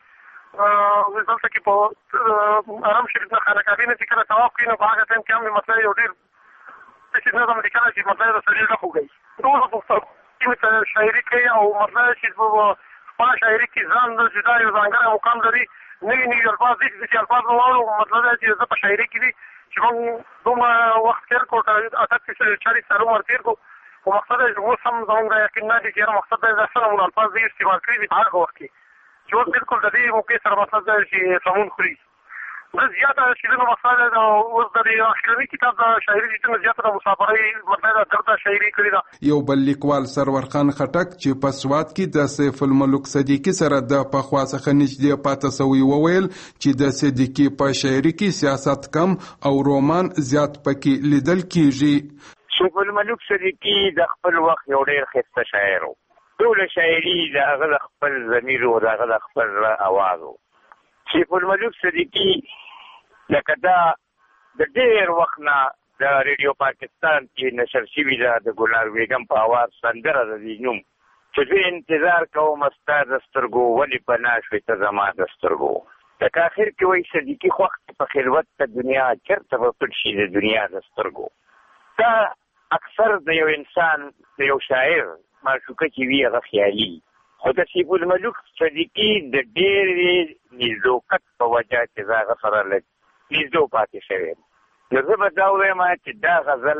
دلته کې په حرم شریف نه خانقاهې نه چې کله طواف کوي نو په هغه ټایم کې هم مطلب یو ډېر داسې نظم لیکلی چې مطلب د سړي زړه خوږوي. ټولو پښتنو ته شاعري کوي او مطلب چې خپله شاعري کې ځان د جدا یو ځانګړی مقام لري. نوي نوي الفاظ دي چې الفاظ مو واورو مطلب دا چې زه په شاعري کې دي چې موږ دومره وخت تېر کړو، اته چالیس سال عمر تېر کړو، خو مقصد دی چې اوس هم زموږ دا یقین نه دی چې یاره مقصد دی دا څه ډول الفاظ دي استعمال کړي دي په هغه وخت کې چې اوس بلکل د دې موقع سره مطلب دی چې سمون خوري. زه زیاته شعرونو مقصد دی اوس د دې اخرني کتاب د شاعري چې زیاته د مسافرۍ مطلب د درده شاعري کړې ده. یو بل لیکوال سرور خان خټک چې په سوات کې د سیف الملک صدیقي سره د پخوا څخه نږدې پاته سوی وویل چې د صدیقي په شاعري کې سیاست کم او رومان زیات پکې لیدل کیږي. سیف الملک صدیقي د خپل وخت یو ډېر ښایسته شاعر و. ټوله شاعري د هغه د خپل ضمیر و، د هغه د خپل اواز و. سیف الملک صدیقي لکه دا د ډېر وخت نه د ریډیو پاکستان کې نشر شوي ده د ګلنار بیګم په اواز سندره د دې نوم چې زه انتظار کوم ستا د سترګو ولې پناه شوې ته زما د سترګو. لکه آخر کې وایي صدیقي خوښ په خلوت ته دنیا چېرته به پټ شي د دنیا د سترګو. دا اکثر د یو انسان د یو شاعر معشوقه چې وي هغه خیالي، خو د سیف الملک صدیقي د ډېرې نزدوکت په وجه چې زه هغه سره لږ نزدو پاتې شوی یم. نو زه به دا ووایم چې دا غزل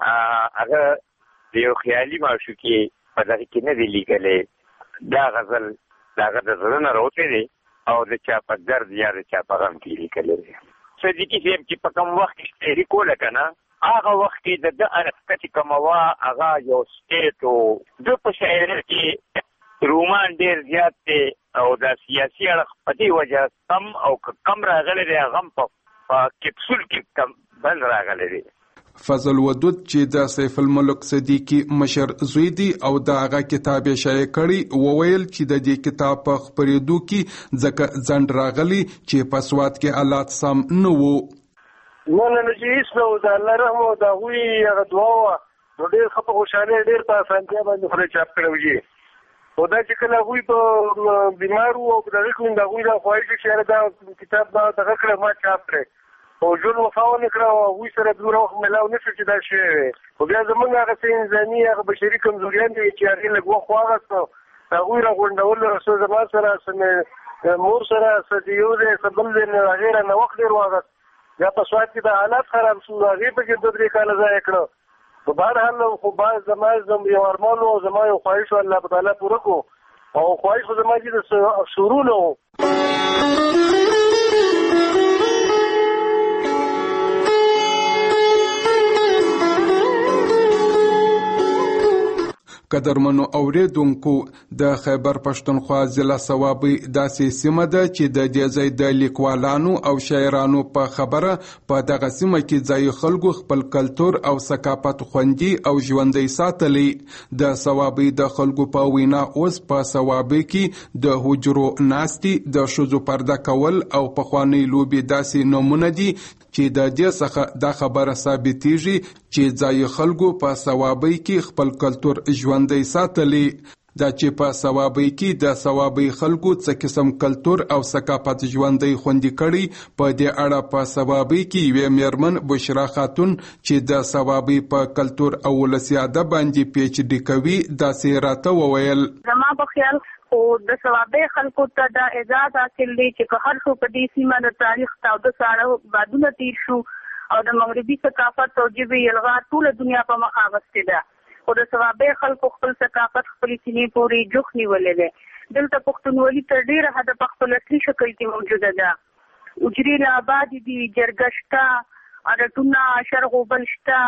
هغه د یو خیالي معشوقې په دغه کې نه دی لیکلی. دا غزل د هغه د زړه نه راوتی دی او د چا په درد یا د چا په غم کې لیکلی دی. صدیقي صاحب چې په کوم وخت کې شاعري کوله که نه هغه وخت کې د ده حرکت چې کومه وه هغه یو سټیټ و. ده په شاعرۍ کې رومان ډېر زیات دی او دا سیاسي اړخ په دې وجه کم او که کم راغلی دی هغه هم په کپسول کې کم بل راغلی دی. فضل ودود چې د سیف الملک صدیقی مشر زوی دی او د هغه کتاب یې شایع کړی وویل چې د دې کتاب په خپرېدو کې ځکه ځنډ راغلی چې په سواد کې حالات سم نه وو. نن نه چې هیڅ نو د الله رحم او د هغوی هغه دعا وه نو ډېر ښه په خوشحالۍ ډېر په اسانتیا باندې خدای چاپ کړی وي. او دا چې کله هغوی په بیمار وو او په دغه کې د هغوی دا خواهش چې یاره دا کتاب دا دغه کړی ما چاپ کړی او ژوند وفا ونه کړه او هغوی سره دومره وخت میلاو نه شو چې دا شوی وی. خو بیا زمونږ هغسې انساني هغه بشري کمزوریان دي چې هغې لږ وخت واخیسته هغوی را غونډول څه زما سره څه مور سره څه چې یو دی څه بل دی نو هغې را نه وخت ډېر واخیست. بیا په سوات کې د حالات خراب شو هغې پکې دوه درې کاله ضایع کړه. په بهرحال خو باید زما یو ارمان او زما یو خواهش الله تعالی پوره کړو او خواهش خو زما چې د شروع نه و. قدرمنو اوریدونکو د خیبر پښتونخوا ضلع صوابي داسې سیمه ده چې د دې ځای د لیکوالانو او شاعرانو په خبره په دغه سیمه کې ځای خلکو خپل کلتور او ثقافت خوندي او ژوندۍ ساتلی. د صوابي د خلکو په وینا اوس په صوابي کې د حجرو ناستي د ښځو پرده کول او پخوانۍ لوبې داسې نمونه دي چې د دې څخه دا خبره ثابتېږي چې ځای خلکو په صوابي کې خپل کلتور ژوندۍ ساتلی. دا چې په صوابي کې د صوابي خلکو څه قسم کلتور او ثقافت ژوندۍ خوندي کړي په دې اړه په صوابي کې یوې میرمن بشرا خاتون چې د صوابي په کلتور او ولسي ادب باندې پی ایچ ډي کوي داسې راته وویل. زما په خیال خو د صوابي خلکو ته دا اعزاز حاصل دی چې که هر څو په دې سیمه د تاریخ تاوده ساړه بادونه تیر شو او د مغربي ثقافت او ژبې یلغار ټوله دنیا په مخ اغوستې ده. خو د صوابي خلکو خپل ثقافت خپلې سینې پورې جوخ نیولی دی. دلته پښتونولي تر ډېره حده په خپل اصلي شکل کې موجوده ده. اجرې لا آبادې دي، جرګه شته، اډټونه، شرغوبل شته،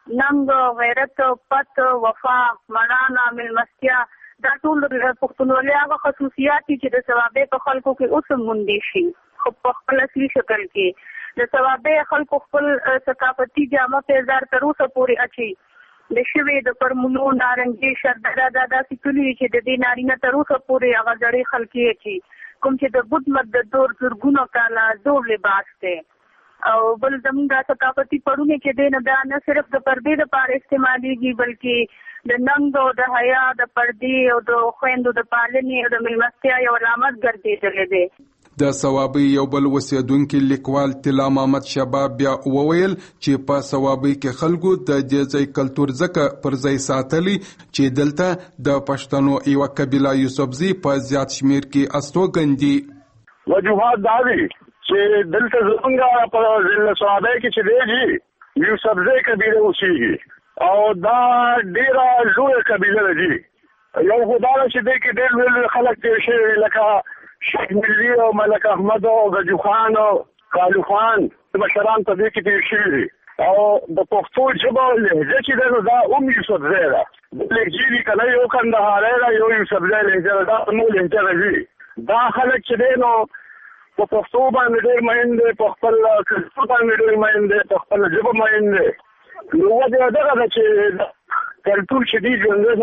ننګ، غیرت، پت، وفا، مړانه، میلمستیا دا ټول پښتونولي هغه خصوصیات دي چې د صوابي په خلکو کې اوس هم موندې شي خو په خپل اصلي شکل کې. د صوابي خلکو خپل ثقافتي جامه پیزار تر اوسه پورې اچي. د شوې د پرمونو نارنجي شردره دا داسې کلي چې د دې نارینه تر اوسه پورې هغه زړې خلکې اچي کوم چې د بت مت د دور زرګونو کاله زوړ لباس دی. او بل زموږ دا ثقافتي پړونه چې دی نه دا نه صرف د پردې دپاره استعمالیږي بلکې د ننګ او د حیا د پردې او د خویندو د پالنې او د میلمستیا یو علامت ګرځېدلی دی. د صوابي یو بل اوسیدونکي لیکوال طلا محمد شباب بیا وویل چې په صوابي کې خلکو د دې ځای کلتور ځکه پر ځای ساتلی چې دلته د پښتنو یوه قبیله یوسفزي په زیات شمیر کې استوګن دي. وجوهات دا دي چې دلته زمونږ په ضلع صوابي کې چې دی یوسفزي قبیله اوسېږي او دا ډېره لویه قبیله ده. یو خو دا ده چې دی کې ډېر لوی خلک تېر شوي لکه شیخ ملي او ملک احمد او غجو خان او کالو خان مشران په دې کې تېر شوي دي او د پښتو ژبه او لهجه چې ده نو دا هم یوسفزی ده. لهجې دي که نه یو کندهاری ده یو یوسفزی لهجه ده دا زموږ لهجه راځي. دا خلک چې دی نو په پښتو باندې ډېر مین دی، په خپل کلتور باندې ډېر مین دی، په خپله ژبه مین دی. نو وجه دغه ده چې کلتور چې دوی ژوندی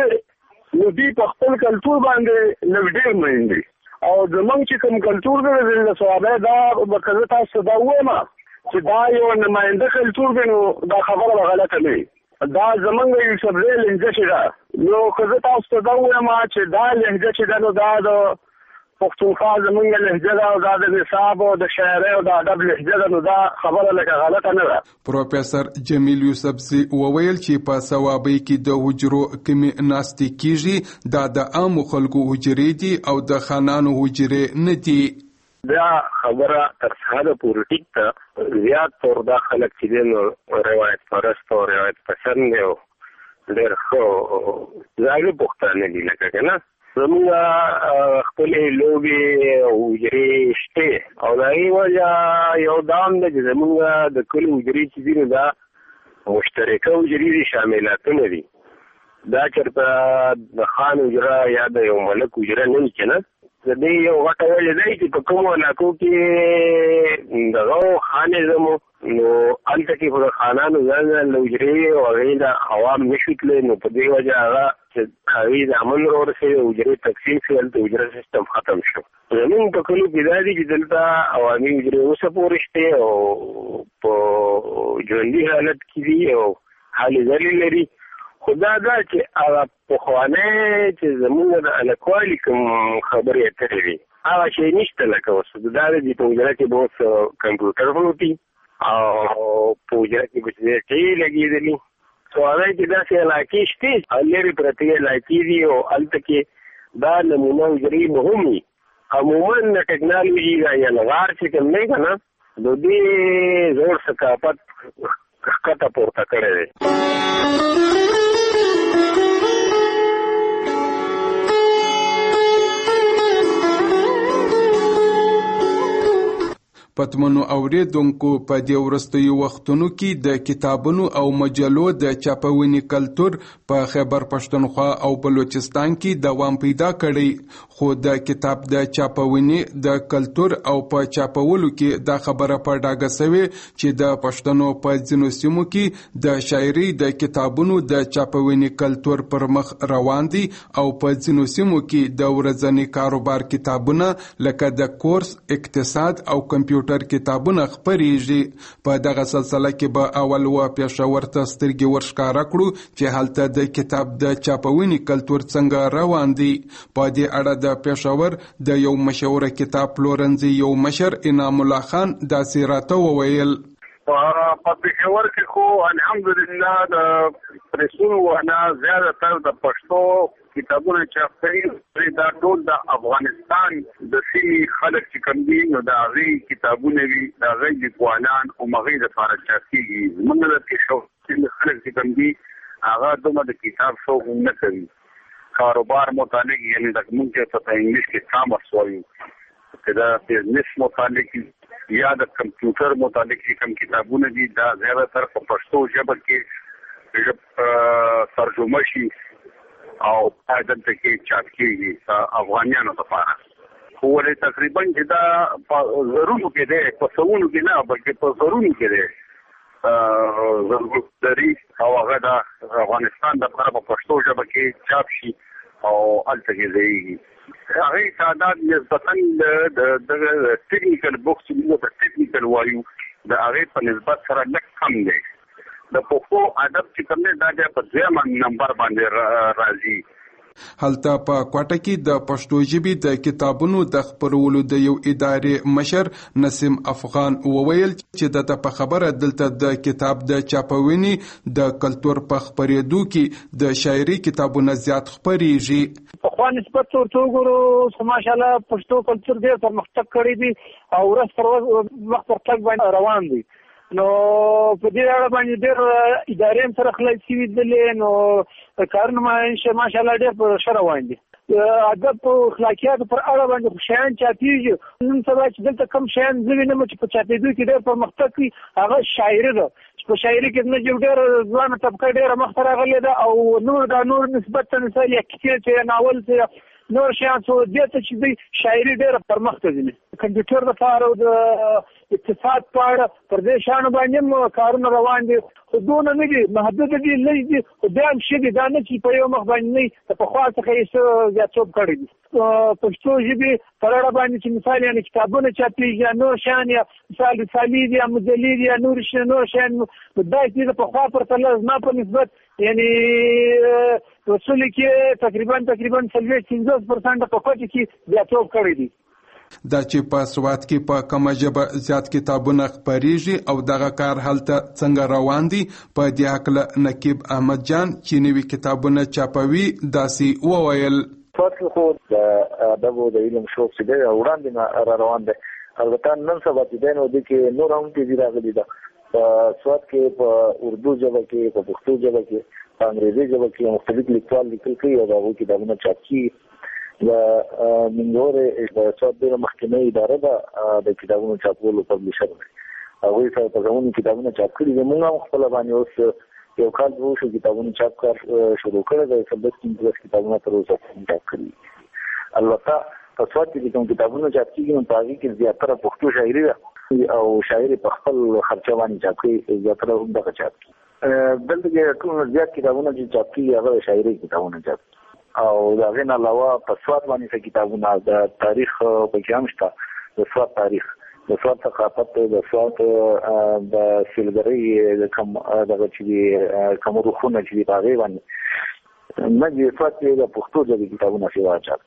ساتلی نو دوی په خپل کلتور باندې لږ ډېر مین دي. او زمونږ چې کوم کلتور دی د صوابی دا به که زه تاسو ته دا ووایم چې دا یو نماینده کلتور دی نو دا خبره به غلطه نه وي. دا زمونږ یوسفزی لهجه چې ده نو که زه تاسو ته دا ووایم چې دا لهجه چې ده نو دا د پښتونخوا زمونږ لهجه ده او دا د نصاب او د شاعرۍ او د ادب لهجه ده نو دا خبره لکه غلطه نه ده. پروفیسر جمیل یوسفزي وویل چې په صوابۍ کې د حجرو کمې ناستې کیږي دا د عامو خلکو حجرې دي او د خانانو حجرې نه دي. دا خبره تر حده پورې ټیک ده. زیات طور دا خلک چې دی نو روایت پرست او روایت پسند دی او ډېر ښه ځانګړي پښتانه دي لکه که نه زمونږ خپلې لوبې او حجرې شته او د هغې وجه یو دا هم ده چې زمونږ د کلي حجرې چې دي نو دا مشترکه حجرې دي، شاملاتونه دي. دا چېرته د خان حجره یا د یو ملک حجره نه وي که نه زه یو غټه وجه دی چې په کومو علاقو کې دغه خانې زمو نو هلته کې په خانانو ځان ځان له حجرې او هغې د عوام نه شو تللی، نو په دې وجه هغه چې هغې د امن راورسېد او حجرې تقسیم شو، هلته حجره سیستم ختم شو. زمونږ په کلو کې دا دي چې دلته عوامي حجرې اوسه پورې شته او په ژوندي حالت کې دي او حالې ځلې لري. خو دا دا چې هغه پخوانی چې زمونږ د هلکوالي کوم خبرې اترې وي هغه شی نشته. لکه اوس دا دی په حجره کې به اوس کمپیوټر پروت وي او په حجره کې به چې ټی لګېدلي، نو هغه کې داسې علاقې شته او لرې پرتې علاقې دي او هلته کې دا نمونه حجرې به هم وي. عموما د ټکنالوژي دا یلغار چې کوم دی که نه د دې زوړ ثقافت ښکته پورته کړی دی. پتمنو اوریدونکو په دې وروستیو وختونو کې د کتابونو او مجلو د چاپونې کلتور په خیبر پښتونخوا او بلوچستان کې دوام پیدا کړی، خو د کتاب د چاپونې د کلتور او په چاپولو کې دا خبره په ډاګه سوې چې د پښتنو په ځینو سیمو کې د شاعري د کتابونو د چاپونې کلتور پر مخ روان دي او په ځینو سیمو کې د ورځني کاروبار کتابونه لکه د کورس، اقتصاد او کمپیوټر کتابونه خپریږي. په دغه سلسله کې به اول و پېښور ته سترګې ورښکاره کړو چې هلته د کتاب د چاپونې کلتور څنګه روان دی. په دې اړه د پېښور د یو مشهور کتاب پلورنځي یو مشر انعام الله خان داسې راته وویل. په پېښور کې خو الحمدلله د پرسونو وهنا زیاتره د پښتو کتابونه چاپ کوي، دا ټول د افغانستان د سیمې خلک چې کوم دي نو د هغې کتابونه وي، د هغې لیکوالان او هغې دپاره چاپ کېږي. زموږ د پېښور خلک چې کوم دي هغه دومره د کتاب شوق نه کوي. کاروبار متعلق یعنې د موږ چې په انګلیش کې کامرس وایو چې د بزنس متعلق یا د کمپیوټر متعلق چې کوم کتابونه دي دا زیاتره په پښتو ژبه کې ترجمه شي او دلته کې چاپ کېږي د افغانیانو لپاره. خو ولې تقریبا چې دا په زرونو کې دی، په سوونو کې نه بلکې په زرونو کې دی ضرورت لري او هغه د افغانستان لپاره په پښتو ژبه کې چاپ شي او هلته کې ځایږي. هغې تعداد نسبتا د دغه ټیکنیکل بوکس چې موږ ته ټیکنیکل وایو د هغې په نسبت سره لږ کم دی. د پښتو ادب چې کوم دی دا بیا په دویم نمبر باندې راځي. هلته په کوټه کې د پښتو ژبې د کتابونو د خپرولو د یو ادارې مشر نسیم افغان وویل چې د په خبره دلته د کتاب د چاپونې د کلتور په خپرېدو کې د شاعري کتابونه زیات خپریږي. په خوا نسبت ورته وګورو ماشاءالله پښتو کلتور ډېر پرمختګ کړی دی او ورځ تر ورځې وخت پر تګ باندې روان دی. نو په دې اړه باندې ډېر ادارې هم سره خلاص شوي دي، نو کارونه ماشاءالله ډېر په ښه روان دي. ادب او اخلاقیاتو پر اړه باندې شیان چاپېږي. نن سبا چې دلته کوم شیان زه وینم چې په چاپېدو کې ډېر پرمختګ کوي هغه شاعري ده. په شاعري کې زموږ یو ډېر ځوانه طبقه ډېره مخته راغلې ده او نور دا نور نسبت مثال یا کیسې چې ناول چې نور شیان څو دې ته چې دوی شاعري ډېره پرمختګ دي. کمپیوټر لپاره او د اقتصاد په اړه پر دې شیانو باندې هم کارونه روان دي، خو دونه نه دي، محدود دي، لږ دي، خو بیا هم ښه دي. دا نه چې په یو مخ باندې نه د پخوا څخه یې څه زیاتوب کړی دي. پښتو ژبې پر اړه باندې چې مثال یعنې کتابونه چاپېږي یا نور شیان یا مثال رسالې دي یا مجلې دي یا نور شیان نور شیان داسې دي د پخوا پرتله زما په نسبت یعنې رسول کې تقریبا تقریبا څلوېښت پنځوس پرسنټه په کوټه کې زیاتوب کړی دي. دا چې په سواد کې په کومه ژبه زیات کتابونه خپریږي او دغه کار هلته څنګه روان دي، په دې هکله نقیب احمد جان چې نوي کتابونه چاپوي داسې وویل. سواد کې خو د ادب او د علم شوق چې دی وړاندې را روان دی. البته نن سبا چې دی نو دې کې نور هم تیزي راغلې ده. په سواد کې په اردو ژبه کې، په پښتو ژبه کې، په انګریزي ژبه کې مختلف لیکوال لیکل کوي او د هغوی کتابونه چاپ کېږي. د منځورې د سواد ډېره مخکینۍ اداره ده د کتابونو چاپولو پبلیشر دی. هغوی سره په زمونې کتابونه چاپ کړي دي. موږ هم خپله باندې اوس یو کال به وشو کتابونو چاپ کار شروع کړی دی. څلوېښت پنځلس کتابونه تر اوسه چاپ کړي. البته په سواد کې کوم کتابونه چاپ کیږي نو په هغه کې زیاتره پښتو شاعري ده او شاعري په خپل خرچه باندې چاپ کوي زیاتره هم دغه چاپ کوي. دلته کې کوم زیات کتابونه چې چاپ کیږي هغه شاعري کتابونه چاپ او دا غن علاوه په سواد باندې څه کتابونه د تاریخ په کې هم شته د سواد تاریخ د سواد ثقافت د سواد د سیلګری د کوم دغه چې کوم روحونه چې په هغه باندې نه د سواد د پښتو د کتابونه شوي چاپ.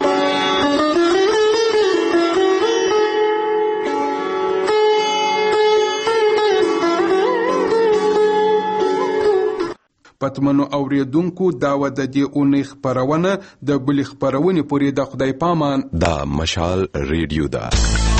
پتمنو اوریدونکو دا و د دې اونۍ خبرونه د بلې خبرونې پورې د خدای پامان دا مشال ریډیو دا